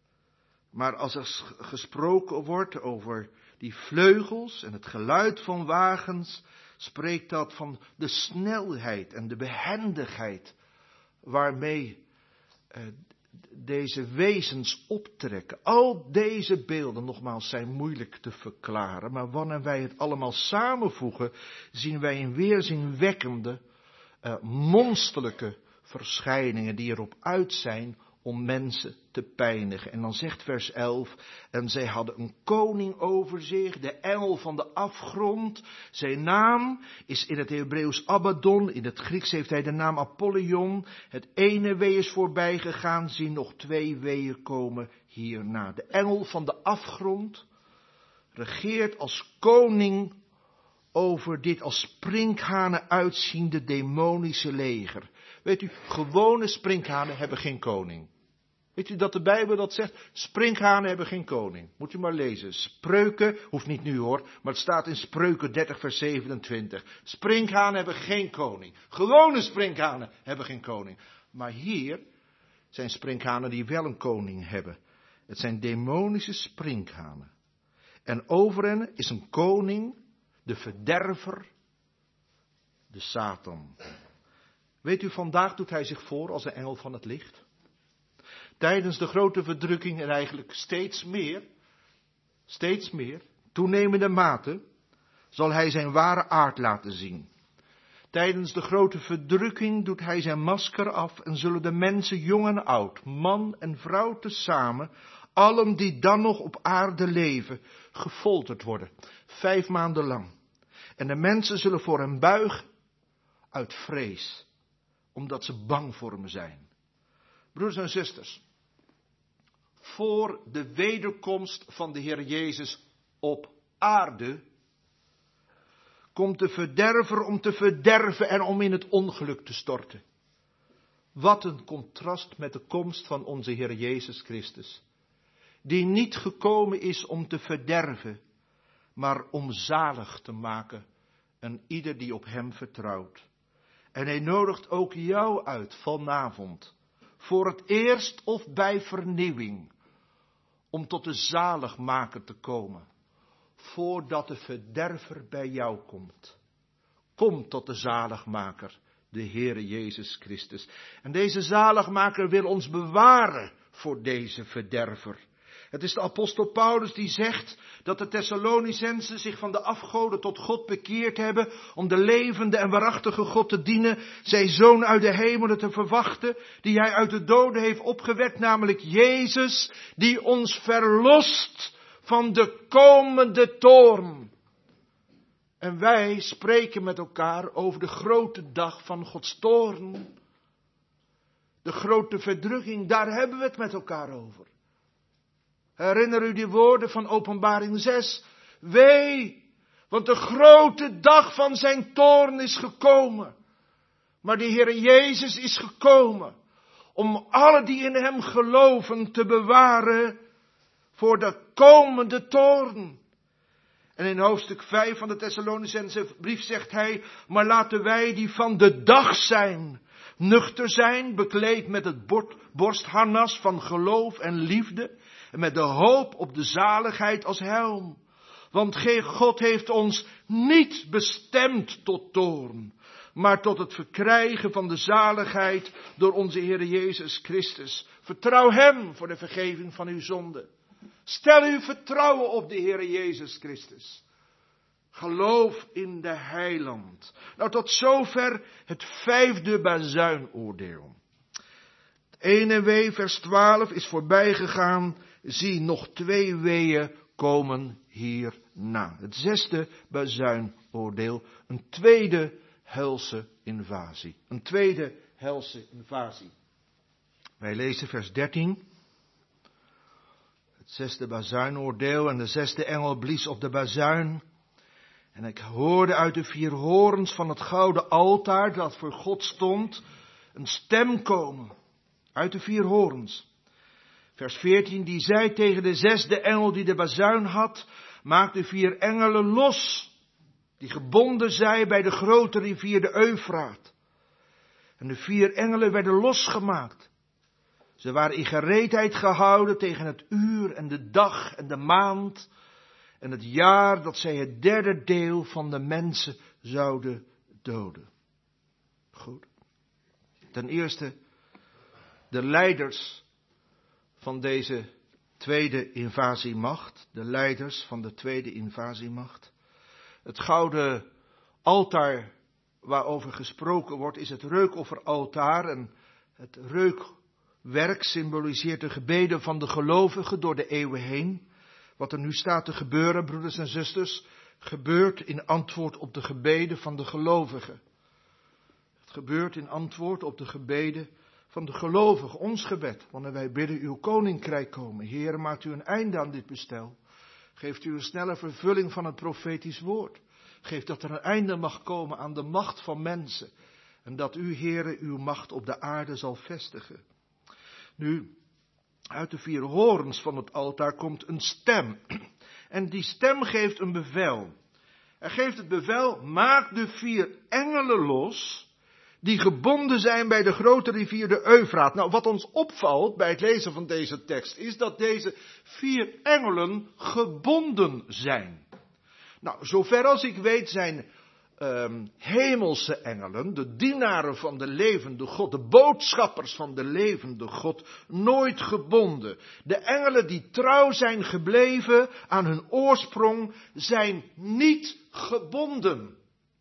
Maar als er gesproken wordt over die vleugels en het geluid van wagens, spreekt dat van de snelheid en de behendigheid waarmee uh, deze wezens optrekken. Al deze beelden, nogmaals, zijn moeilijk te verklaren. Maar wanneer wij het allemaal samenvoegen, zien wij een weerzinwekkende, uh, monsterlijke verschijningen die erop uit zijn om mensen te pijnigen. En dan zegt vers elf, en zij hadden een koning over zich, de engel van de afgrond. Zijn naam is in het Hebreeuws Abaddon, in het Grieks heeft hij de naam Apollyon. Het ene wee is voorbij gegaan, zie nog twee weeën komen hierna. De engel van de afgrond regeert als koning over dit als sprinkhanen uitziende demonische leger. Weet u, gewone sprinkhanen hebben geen koning. Weet u dat de Bijbel dat zegt? Sprinkhanen hebben geen koning. Moet u maar lezen. Spreuken, hoeft niet nu hoor, maar het staat in Spreuken dertig vers zevenentwintig. Sprinkhanen hebben geen koning. Gewone sprinkhanen hebben geen koning. Maar hier zijn sprinkhanen die wel een koning hebben. Het zijn demonische sprinkhanen. En over hen is een koning, de verderver, de Satan. Weet u, vandaag doet hij zich voor als een engel van het licht. Tijdens de grote verdrukking en eigenlijk steeds meer, steeds meer, toenemende mate, zal hij zijn ware aard laten zien. Tijdens de grote verdrukking doet hij zijn masker af en zullen de mensen jong en oud, man en vrouw tezamen, allen die dan nog op aarde leven, gefolterd worden. Vijf maanden lang. En de mensen zullen voor hem buigen uit vrees, omdat ze bang voor hem zijn. Broeders en zusters, voor de wederkomst van de Heer Jezus op aarde komt de verderver om te verderven en om in het ongeluk te storten. Wat een contrast met de komst van onze Heer Jezus Christus, die niet gekomen is om te verderven, maar om zalig te maken en ieder die op hem vertrouwt. En hij nodigt ook jou uit vanavond, voor het eerst of bij vernieuwing, om tot de zaligmaker te komen, voordat de verderver bij jou komt. Kom tot de zaligmaker, de Heere Jezus Christus. En deze zaligmaker wil ons bewaren voor deze verderver. Het is de apostel Paulus die zegt dat de Thessalonicenzen zich van de afgoden tot God bekeerd hebben om de levende en waarachtige God te dienen, zijn zoon uit de hemelen te verwachten, die hij uit de doden heeft opgewekt, namelijk Jezus, die ons verlost van de komende toorn. En wij spreken met elkaar over de grote dag van Gods toorn. De grote verdrukking, daar hebben we het met elkaar over. Herinner u die woorden van Openbaring zes. Wee, want de grote dag van zijn toorn is gekomen. Maar de Heer Jezus is gekomen om alle die in hem geloven te bewaren voor de komende toorn. En in hoofdstuk vijf van de Thessalonicense brief zegt hij, maar laten wij die van de dag zijn, nuchter zijn, bekleed met het borstharnas van geloof en liefde, en met de hoop op de zaligheid als helm. Want God heeft ons niet bestemd tot toorn, maar tot het verkrijgen van de zaligheid door onze Heer Jezus Christus. Vertrouw hem voor de vergeving van uw zonden. Stel uw vertrouwen op de Heer Jezus Christus. Geloof in de Heiland. Nou, tot zover het vijfde bazuinoordeel. Het ene wee, vers twaalf, is voorbij gegaan. Zie, nog twee weeën komen hierna. Het zesde bazuinoordeel. Een tweede helse invasie. Een tweede helse invasie. Wij lezen vers dertien. Het zesde bazuinoordeel en de zesde engel blies op de bazuin. En ik hoorde uit de vier horens van het gouden altaar dat voor God stond een stem komen. Uit de vier horens. Vers veertien, die zei tegen de zesde engel die de bazuin had, maak de vier engelen los, die gebonden zijn bij de grote rivier de Eufraat. En de vier engelen werden losgemaakt. Ze waren in gereedheid gehouden tegen het uur en de dag en de maand en het jaar dat zij het derde deel van de mensen zouden doden. Goed. Ten eerste, de leiders van deze tweede invasiemacht, de leiders van de tweede invasiemacht. Het gouden altaar waarover gesproken wordt is het reukofferaltaar en het reukwerk symboliseert de gebeden van de gelovigen door de eeuwen heen. Wat er nu staat te gebeuren, broeders en zusters, gebeurt in antwoord op de gebeden van de gelovigen. Het gebeurt in antwoord op de gebeden van de gelovigen, ons gebed, wanneer wij bidden uw koninkrijk komen. Heere, maakt u een einde aan dit bestel. Geeft u een snelle vervulling van het profetisch woord. Geeft dat er een einde mag komen aan de macht van mensen. En dat u, Heere, uw macht op de aarde zal vestigen. Nu, uit de vier horens van het altaar komt een stem. En die stem geeft een bevel. Hij geeft het bevel, maak de vier engelen los die gebonden zijn bij de grote rivier de Eufraat. Nou, wat ons opvalt bij het lezen van deze tekst is dat deze vier engelen gebonden zijn. Nou, zover als ik weet zijn um, hemelse engelen, de dienaren van de levende God, de boodschappers van de levende God, nooit gebonden. De engelen die trouw zijn gebleven aan hun oorsprong, zijn niet gebonden.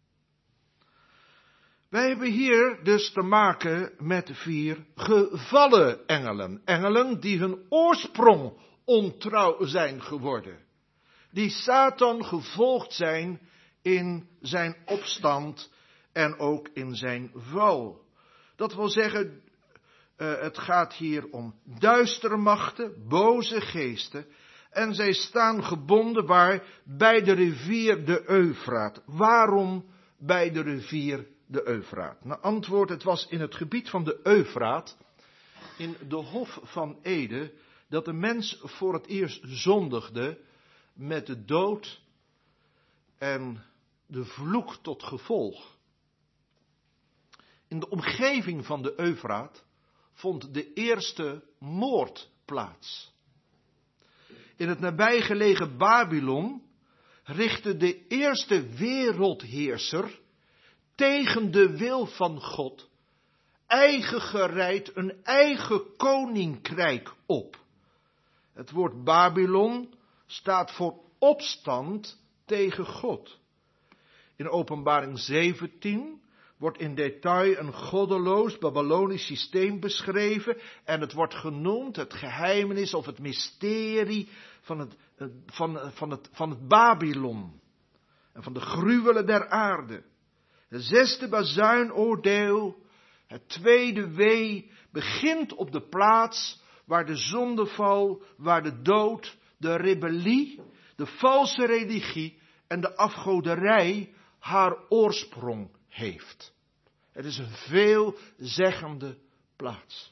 Wij hebben hier dus te maken met vier gevallen engelen. Engelen die hun oorsprong ontrouw zijn geworden. Die Satan gevolgd zijn in zijn opstand en ook in zijn val. Dat wil zeggen, uh, het gaat hier om duistere machten, boze geesten. En zij staan gebonden waar? Bij de rivier de Eufraat. Waarom bij de rivier de Eufraat? Nou, antwoord, het was in het gebied van de Eufraat, in de Hof van Eden, dat de mens voor het eerst zondigde met de dood en de vloek tot gevolg. In de omgeving van de Eufraat vond de eerste moord plaats. In het nabijgelegen Babylon richtte de eerste wereldheerser tegen de wil van God eigen gereid een eigen koninkrijk op. Het woord Babylon staat voor opstand tegen God. In Openbaring zeventien wordt in detail een goddeloos Babylonisch systeem beschreven en het wordt genoemd het geheimenis of het mysterie van het, van, van het, van het Babylon en van de gruwelen der aarde. Het zesde bazuinoordeel, het tweede wee, begint op de plaats waar de zondeval, waar de dood, de rebellie, de valse religie en de afgoderij haar oorsprong heeft. Het is een veelzeggende plaats.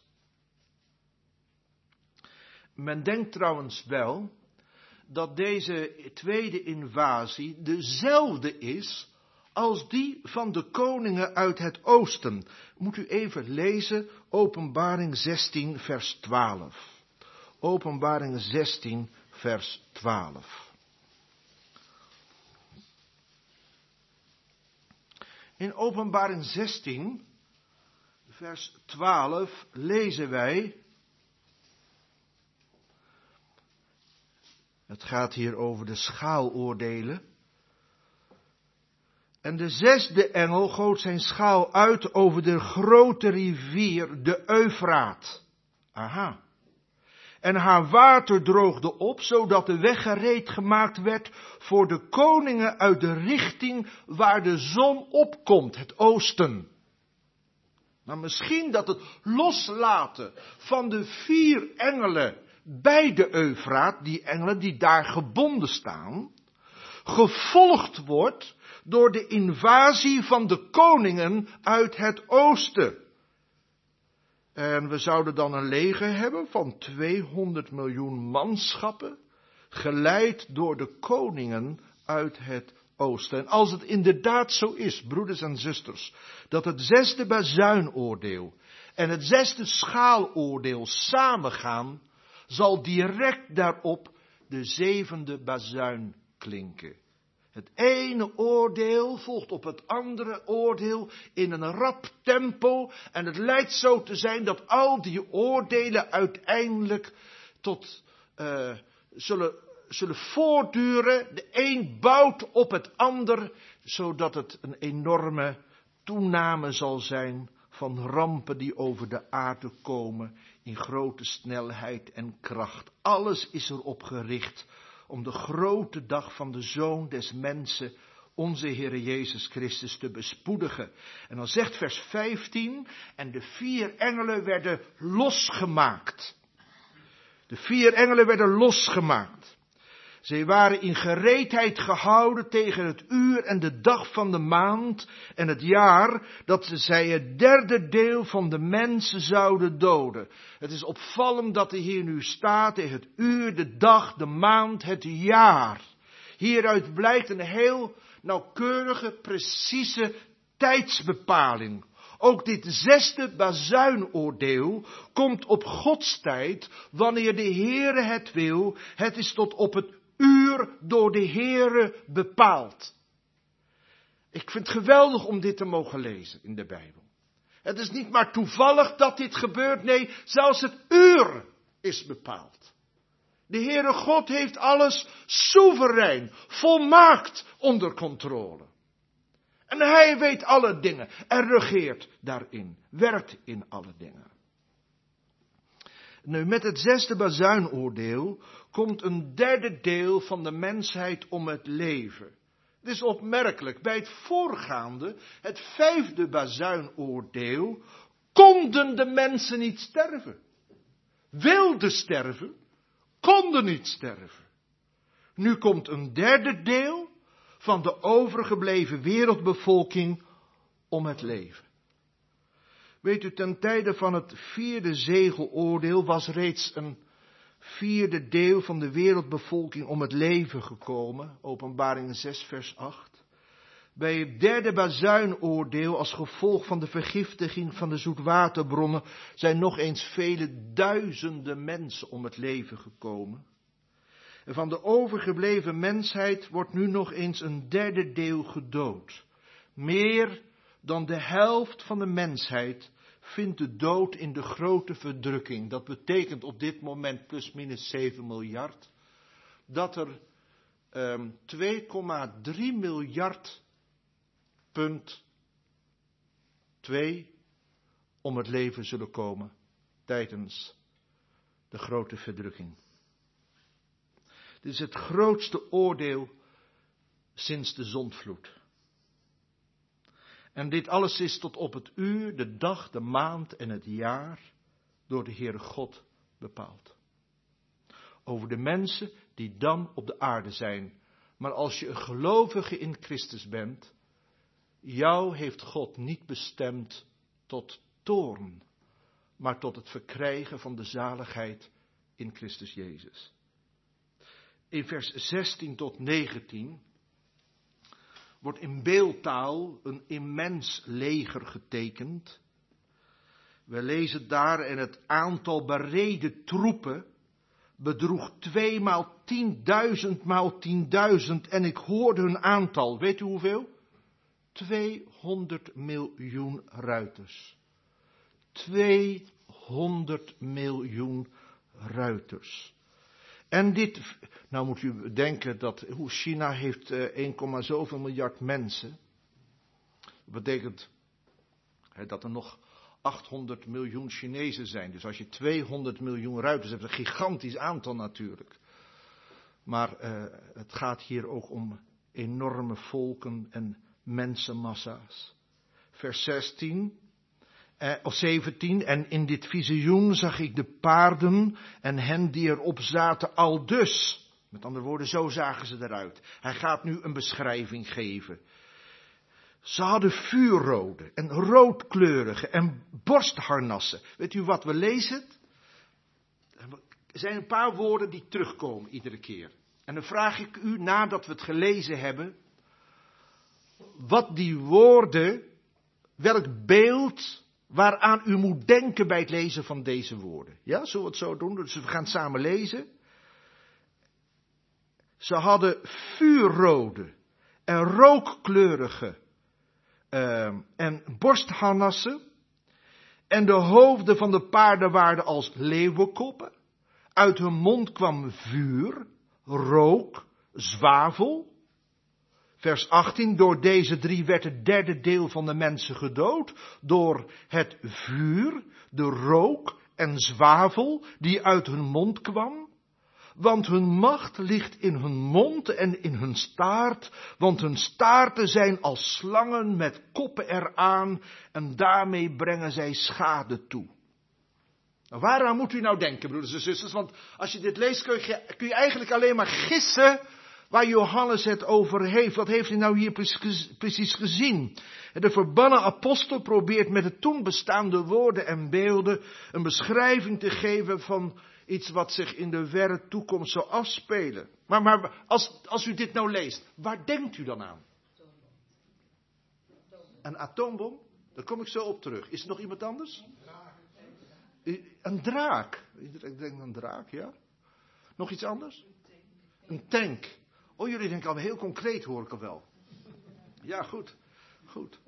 Men denkt trouwens wel dat deze tweede invasie dezelfde is als die van de koningen uit het oosten. Moet u even lezen, Openbaring zestien vers twaalf. Openbaring zestien vers twaalf. In Openbaring zestien vers twaalf lezen wij, het gaat hier over de schaaloordelen. En de zesde engel goot zijn schaal uit over de grote rivier, de Eufraat. Aha. En haar water droogde op, zodat de weg gereed gemaakt werd voor de koningen uit de richting waar de zon opkomt, het oosten. Maar misschien dat het loslaten van de vier engelen bij de Eufraat, die engelen die daar gebonden staan, gevolgd wordt door de invasie van de koningen uit het oosten. En we zouden dan een leger hebben van tweehonderd miljoen manschappen, geleid door de koningen uit het oosten. En als het inderdaad zo is, broeders en zusters, dat het zesde bazuinoordeel en het zesde schaaloordeel samengaan, zal direct daarop de zevende bazuin klinken. Het ene oordeel volgt op het andere oordeel in een rap tempo. En het lijkt zo te zijn dat al die oordelen uiteindelijk tot uh, zullen, zullen voortduren. De een bouwt op het ander, zodat het een enorme toename zal zijn van rampen die over de aarde komen in grote snelheid en kracht. Alles is erop gericht om de grote dag van de Zoon des Mensen, onze Heere Jezus Christus, te bespoedigen. En dan zegt vers vijftien, en de vier engelen werden losgemaakt. De vier engelen werden losgemaakt. Zij waren in gereedheid gehouden tegen het uur en de dag van de maand en het jaar, dat zij het derde deel van de mensen zouden doden. Het is opvallend dat er hier nu staat tegen het uur, de dag, de maand, het jaar. Hieruit blijkt een heel nauwkeurige, precieze tijdsbepaling. Ook dit zesde bazuinoordeel komt op Gods tijd, wanneer de Heere het wil. Het is tot op het uur door de Heere bepaald. Ik vind het geweldig om dit te mogen lezen in de Bijbel. Het is niet maar toevallig dat dit gebeurt, nee, zelfs het uur is bepaald. De Heere God heeft alles soeverein, volmaakt onder controle. En hij weet alle dingen en regeert daarin, werkt in alle dingen. Nu, met het zesde bazuinoordeel komt een derde deel van de mensheid om het leven. Het is opmerkelijk, bij het voorgaande, het vijfde bazuinoordeel, konden de mensen niet sterven. Wilden sterven, konden niet sterven. Nu komt een derde deel van de overgebleven wereldbevolking om het leven. Weet u, ten tijde van het vierde zegeloordeel was reeds een vierde deel van de wereldbevolking om het leven gekomen. Openbaring zes vers acht. Bij het derde bazuinoordeel als gevolg van de vergiftiging van de zoetwaterbronnen zijn nog eens vele duizenden mensen om het leven gekomen. En van de overgebleven mensheid wordt nu nog eens een derde deel gedood. Meer dan de helft van de mensheid vindt de dood in de grote verdrukking. Dat betekent op dit moment plus minus zeven miljard. Dat er um, twee komma drie miljard punt twee om het leven zullen komen tijdens de grote verdrukking. Dit is het grootste oordeel sinds de zondvloed. En dit alles is tot op het uur, de dag, de maand en het jaar door de Heere God bepaald. Over de mensen die dan op de aarde zijn. Maar als je een gelovige in Christus bent, jou heeft God niet bestemd tot toorn, maar tot het verkrijgen van de zaligheid in Christus Jezus. In vers zestien tot negentien wordt in beeldtaal een immens leger getekend. We lezen daar en het aantal bereden troepen bedroeg twee maal tienduizend maal tienduizend en ik hoorde hun aantal. Weet u hoeveel? tweehonderd miljoen ruiters. tweehonderd miljoen ruiters. En dit, nou moet u denken dat China heeft één, zoveel miljard mensen. Dat betekent hè, dat er nog achthonderd miljoen Chinezen zijn. Dus als je tweehonderd miljoen ruiters hebt, dat is een gigantisch aantal natuurlijk. Maar uh, het gaat hier ook om enorme volken en mensenmassa's. Vers zestien. Eh, of zeventien, en in dit visioen zag ik de paarden en hen die erop zaten aldus. Met andere woorden, zo zagen ze eruit. Hij gaat nu een beschrijving geven. Ze hadden vuurrode en roodkleurige en borstharnassen. Weet u wat we lezen? Er zijn een paar woorden die terugkomen iedere keer. En dan vraag ik u, nadat we het gelezen hebben, wat die woorden, welk beeld waaraan u moet denken bij het lezen van deze woorden. Ja, zullen we het zo doen? Dus we gaan samen lezen. Ze hadden vuurrode en rookkleurige uh, en borstharnassen. En de hoofden van de paarden waren als leeuwenkoppen. Uit hun mond kwam vuur, rook, zwavel. Vers achttien, door deze drie werd het derde deel van de mensen gedood. Door het vuur, de rook en zwavel die uit hun mond kwam. Want hun macht ligt in hun mond en in hun staart. Want hun staarten zijn als slangen met koppen eraan. En daarmee brengen zij schade toe. Nou, waaraan moet u nou denken, broeders en zusters? Want als je dit leest kun je, kun je eigenlijk alleen maar gissen waar Johannes het over heeft. Wat heeft hij nou hier precies gezien? De verbannen apostel probeert met de toen bestaande woorden en beelden een beschrijving te geven van iets wat zich in de verre toekomst zou afspelen. Maar, maar als, als u dit nou leest, waar denkt u dan aan? Een atoombom? Daar kom ik zo op terug. Is er nog iemand anders? Een draak. Ik denk aan een draak, ja. Nog iets anders? Een tank. Oh, jullie denken al heel concreet, hoor ik al wel. Ja, goed. Goed.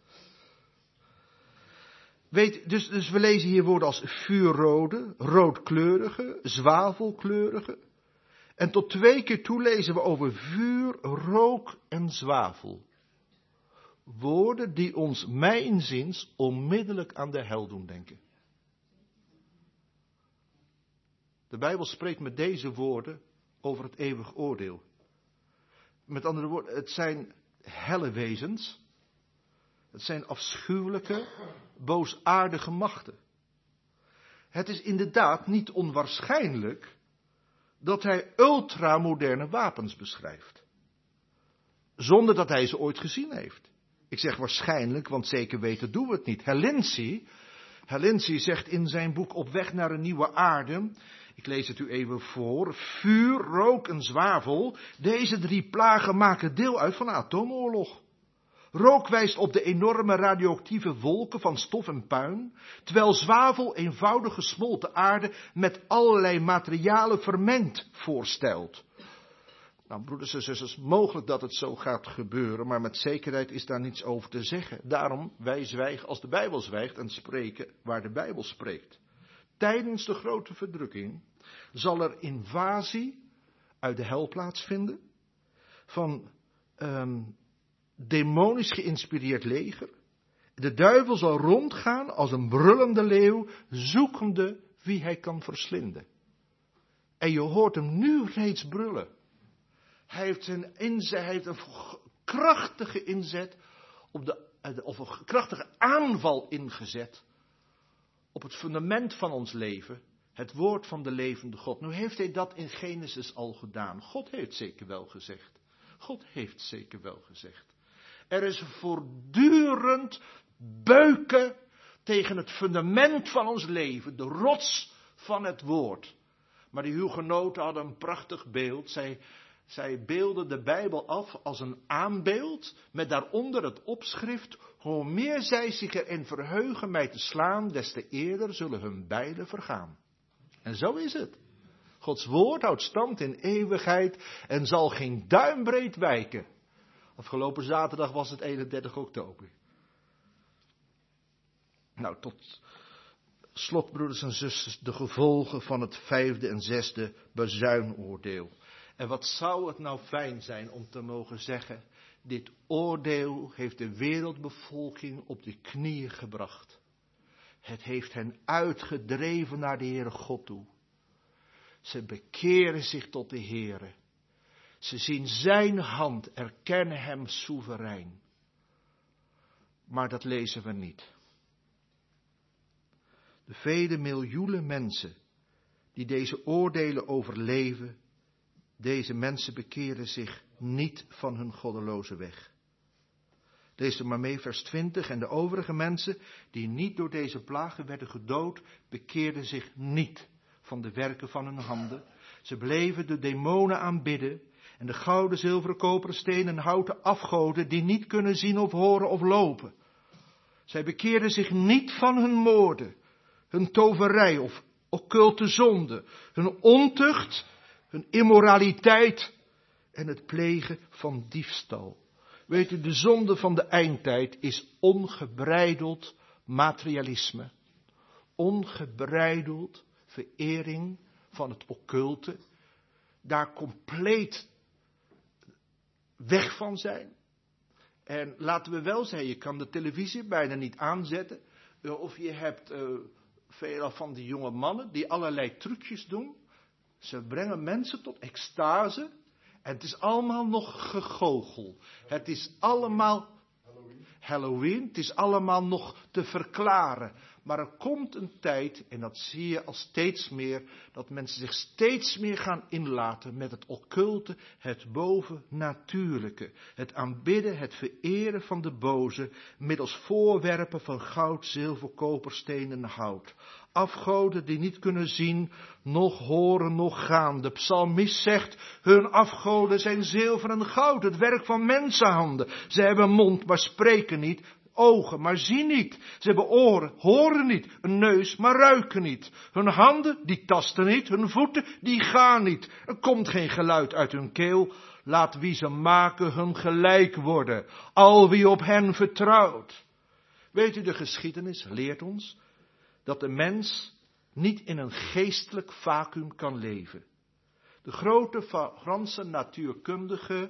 Weet, dus, dus we lezen hier woorden als vuurrode, roodkleurige, zwavelkleurige. En tot twee keer toe lezen we over vuur, rook en zwavel. Woorden die ons, mij inziens, onmiddellijk aan de hel doen denken. De Bijbel spreekt met deze woorden over het eeuwig oordeel. Met andere woorden, het zijn helle wezens. Het zijn afschuwelijke, boosaardige machten. Het is inderdaad niet onwaarschijnlijk dat hij ultramoderne wapens beschrijft. Zonder dat hij ze ooit gezien heeft. Ik zeg waarschijnlijk, want zeker weten doen we het niet. Herlinci, Herlinci zegt in zijn boek Op weg naar een nieuwe aarde, ik lees het u even voor, vuur, rook en zwavel, deze drie plagen maken deel uit van een atoomoorlog. Rook wijst op de enorme radioactieve wolken van stof en puin, terwijl zwavel eenvoudig gesmolten aarde met allerlei materialen vermengd voorstelt. Nou, broeders en zusters, mogelijk dat het zo gaat gebeuren, maar met zekerheid is daar niets over te zeggen. Daarom, wij zwijgen als de Bijbel zwijgt en spreken waar de Bijbel spreekt. Tijdens de grote verdrukking zal er invasie uit de hel plaatsvinden van um, demonisch geïnspireerd leger. De duivel zal rondgaan als een brullende leeuw, zoekende wie hij kan verslinden. En je hoort hem nu reeds brullen. Hij heeft een, inzet, hij heeft een krachtige inzet, op de, of een krachtige aanval ingezet op het fundament van ons leven, het woord van de levende God. Nu heeft hij dat in Genesis al gedaan. God heeft zeker wel gezegd. God heeft zeker wel gezegd. Er is voortdurend beuken tegen het fundament van ons leven, de rots van het woord. Maar die hugenoten hadden een prachtig beeld. Zij, zij beelden de Bijbel af als een aanbeeld, met daaronder het opschrift: hoe meer zij zich erin verheugen mij te slaan, des te eerder zullen hun bijlen vergaan. En zo is het. Gods woord houdt stand in eeuwigheid en zal geen duimbreed wijken. Afgelopen zaterdag was het eenendertig oktober. Nou, tot slot, broeders en zusters, de gevolgen van het vijfde en zesde bazuinoordeel. En wat zou het nou fijn zijn om te mogen zeggen: dit oordeel heeft de wereldbevolking op de knieën gebracht. Het heeft hen uitgedreven naar de Heere God toe. Ze bekeren zich tot de Heere. Ze zien zijn hand, erkennen hem soeverein. Maar dat lezen we niet. De vele miljoenen mensen die deze oordelen overleven, deze mensen bekeren zich niet van hun goddeloze weg. Lees er maar mee vers twintig. En de overige mensen die niet door deze plagen werden gedood, bekeerden zich niet van de werken van hun handen. Ze bleven de demonen aanbidden en de gouden, zilveren, koperen, stenen en houten afgoden die niet kunnen zien of horen of lopen. Zij bekeerden zich niet van hun moorden, hun toverij of occulte zonde, hun ontucht, hun immoraliteit en het plegen van diefstal. Weet u, de zonde van de eindtijd is ongebreideld materialisme. Ongebreideld verering van het occulte. Daar compleet weg van zijn. En laten we wel zeggen, je kan de televisie bijna niet aanzetten. Of je hebt uh, veel van die jonge mannen die allerlei trucjes doen. Ze brengen mensen tot extase. En het is allemaal nog gegoochel. Het is allemaal Halloween. Halloween. Het is allemaal nog te verklaren. Maar er komt een tijd, en dat zie je al steeds meer, dat mensen zich steeds meer gaan inlaten met het occulte, het bovennatuurlijke. Het aanbidden, het vereren van de boze, middels voorwerpen van goud, zilver, koper, steen en hout. Afgoden die niet kunnen zien, noch horen, noch gaan. De psalmist zegt, hun afgoden zijn zilver en goud, het werk van mensenhanden. Ze hebben mond, maar spreken niet. Ogen, maar zien niet. Ze hebben oren, horen niet. Een neus, maar ruiken niet. Hun handen, die tasten niet. Hun voeten, die gaan niet. Er komt geen geluid uit hun keel. Laat wie ze maken hun gelijk worden. Al wie op hen vertrouwt. Weet u, de geschiedenis leert ons dat de mens niet in een geestelijk vacuüm kan leven. De grote Franse natuurkundige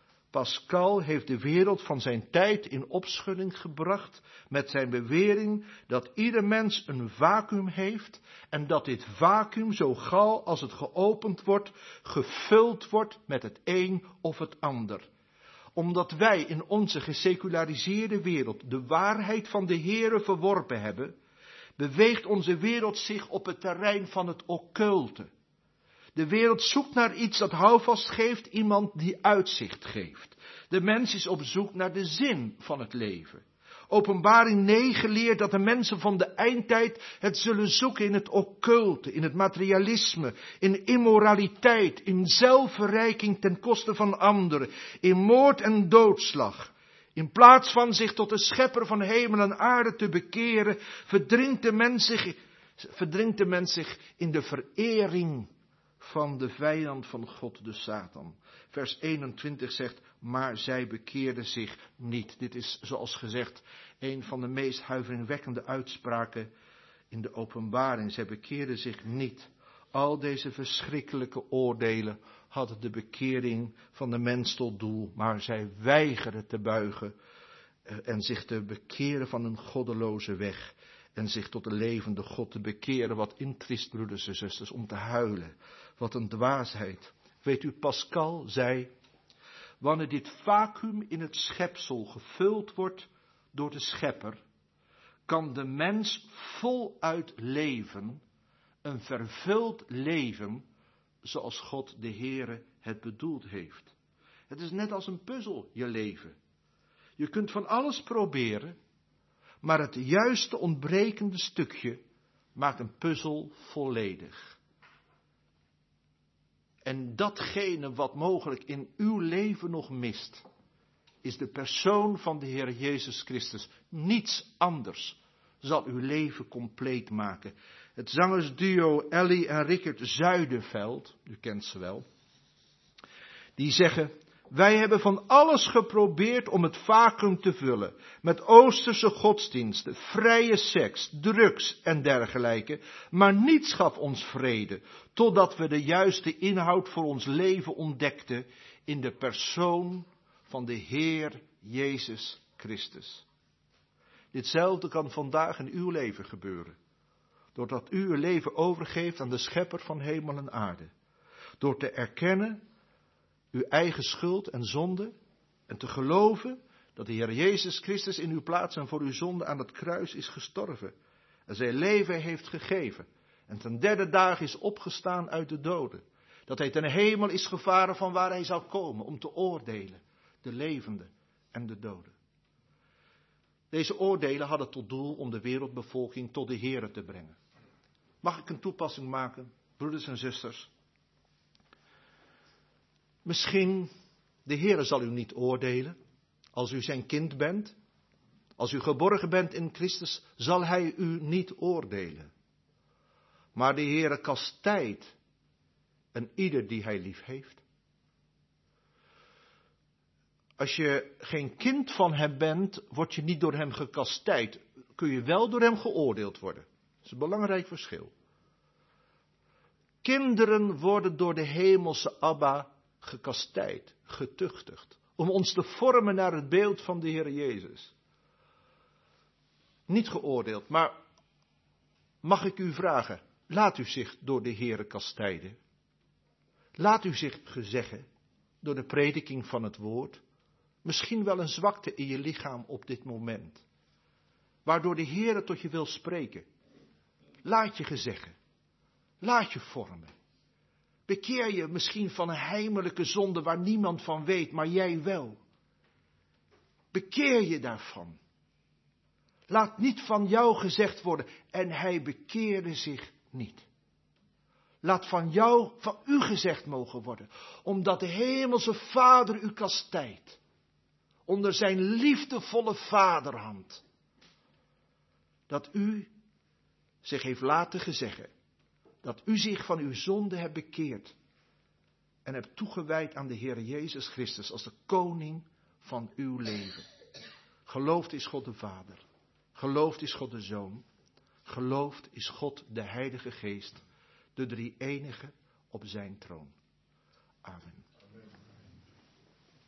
Pascal heeft de wereld van zijn tijd in opschudding gebracht met zijn bewering dat ieder mens een vacuüm heeft en dat dit vacuüm zo gauw als het geopend wordt, gevuld wordt met het een of het ander. Omdat wij in onze geseculariseerde wereld de waarheid van de Heere verworpen hebben, beweegt onze wereld zich op het terrein van het occulte. De wereld zoekt naar iets dat houvast geeft, iemand die uitzicht geeft. De mens is op zoek naar de zin van het leven. Openbaring negen leert dat de mensen van de eindtijd het zullen zoeken in het occulte, in het materialisme, in immoraliteit, in zelfverrijking ten koste van anderen, in moord en doodslag. In plaats van zich tot de schepper van hemel en aarde te bekeren, verdringt de mens zich, verdringt de mens zich in de verering van de vijand van God, de Satan. Vers eenentwintig zegt, maar zij bekeerden zich niet. Dit is, zoals gezegd, een van de meest huiveringwekkende uitspraken in de openbaring. Zij bekeerden zich niet. Al deze verschrikkelijke oordelen hadden de bekering van de mens tot doel, maar zij weigerden te buigen en zich te bekeren van een goddeloze weg en zich tot de levende God te bekeren. Wat intrist, broeders en zusters, om te huilen. Wat een dwaasheid. Weet u, Pascal zei, wanneer dit vacuüm in het schepsel gevuld wordt door de schepper, kan de mens voluit leven, een vervuld leven, zoals God de Heere het bedoeld heeft. Het is net als een puzzel, je leven. Je kunt van alles proberen, maar het juiste ontbrekende stukje maakt een puzzel volledig. En datgene wat mogelijk in uw leven nog mist, is de persoon van de Heer Jezus Christus. Niets anders zal uw leven compleet maken. Het zangersduo Ellie en Rickert Zuiderveld, u kent ze wel, die zeggen, wij hebben van alles geprobeerd om het vacuüm te vullen. Met oosterse godsdiensten, vrije seks, drugs en dergelijke. Maar niets gaf ons vrede. Totdat we de juiste inhoud voor ons leven ontdekten in de persoon van de Heer Jezus Christus. Ditzelfde kan vandaag in uw leven gebeuren. Doordat u uw leven overgeeft aan de schepper van hemel en aarde. Door te erkennen uw eigen schuld en zonde en te geloven dat de Heer Jezus Christus in uw plaats en voor uw zonde aan het kruis is gestorven en zijn leven heeft gegeven en ten derde dag is opgestaan uit de doden. Dat hij ten hemel is gevaren van waar hij zou komen om te oordelen, de levenden en de doden. Deze oordelen hadden tot doel om de wereldbevolking tot de Heere te brengen. Mag ik een toepassing maken, broeders en zusters? Misschien, de Heere zal u niet oordelen, als u zijn kind bent. Als u geborgen bent in Christus, zal hij u niet oordelen. Maar de Heere kastijdt en ieder die hij lief heeft. Als je geen kind van hem bent, word je niet door hem gekastijd. Kun je wel door hem geoordeeld worden. Dat is een belangrijk verschil. Kinderen worden door de hemelse Abba gekastijd, getuchtigd. Om ons te vormen naar het beeld van de Heer Jezus. Niet geoordeeld, maar mag ik u vragen, laat u zich door de Heere kastijden? Laat u zich gezeggen door de prediking van het woord? Misschien wel een zwakte in je lichaam op dit moment. Waardoor de Heere tot je wil spreken. Laat je gezeggen. Laat je vormen. Bekeer je misschien van een heimelijke zonde waar niemand van weet, maar jij wel. Bekeer je daarvan. Laat niet van jou gezegd worden, en hij bekeerde zich niet. Laat van jou, van u gezegd mogen worden, omdat de hemelse Vader u kastijdt. Onder zijn liefdevolle vaderhand. Dat u zich heeft laten gezeggen. Dat u zich van uw zonde hebt bekeerd. En hebt toegewijd aan de Heer Jezus Christus als de koning van uw leven. Geloofd is God de Vader. Geloofd is God de Zoon. Geloofd is God de Heilige Geest. De drie enige op zijn troon. Amen.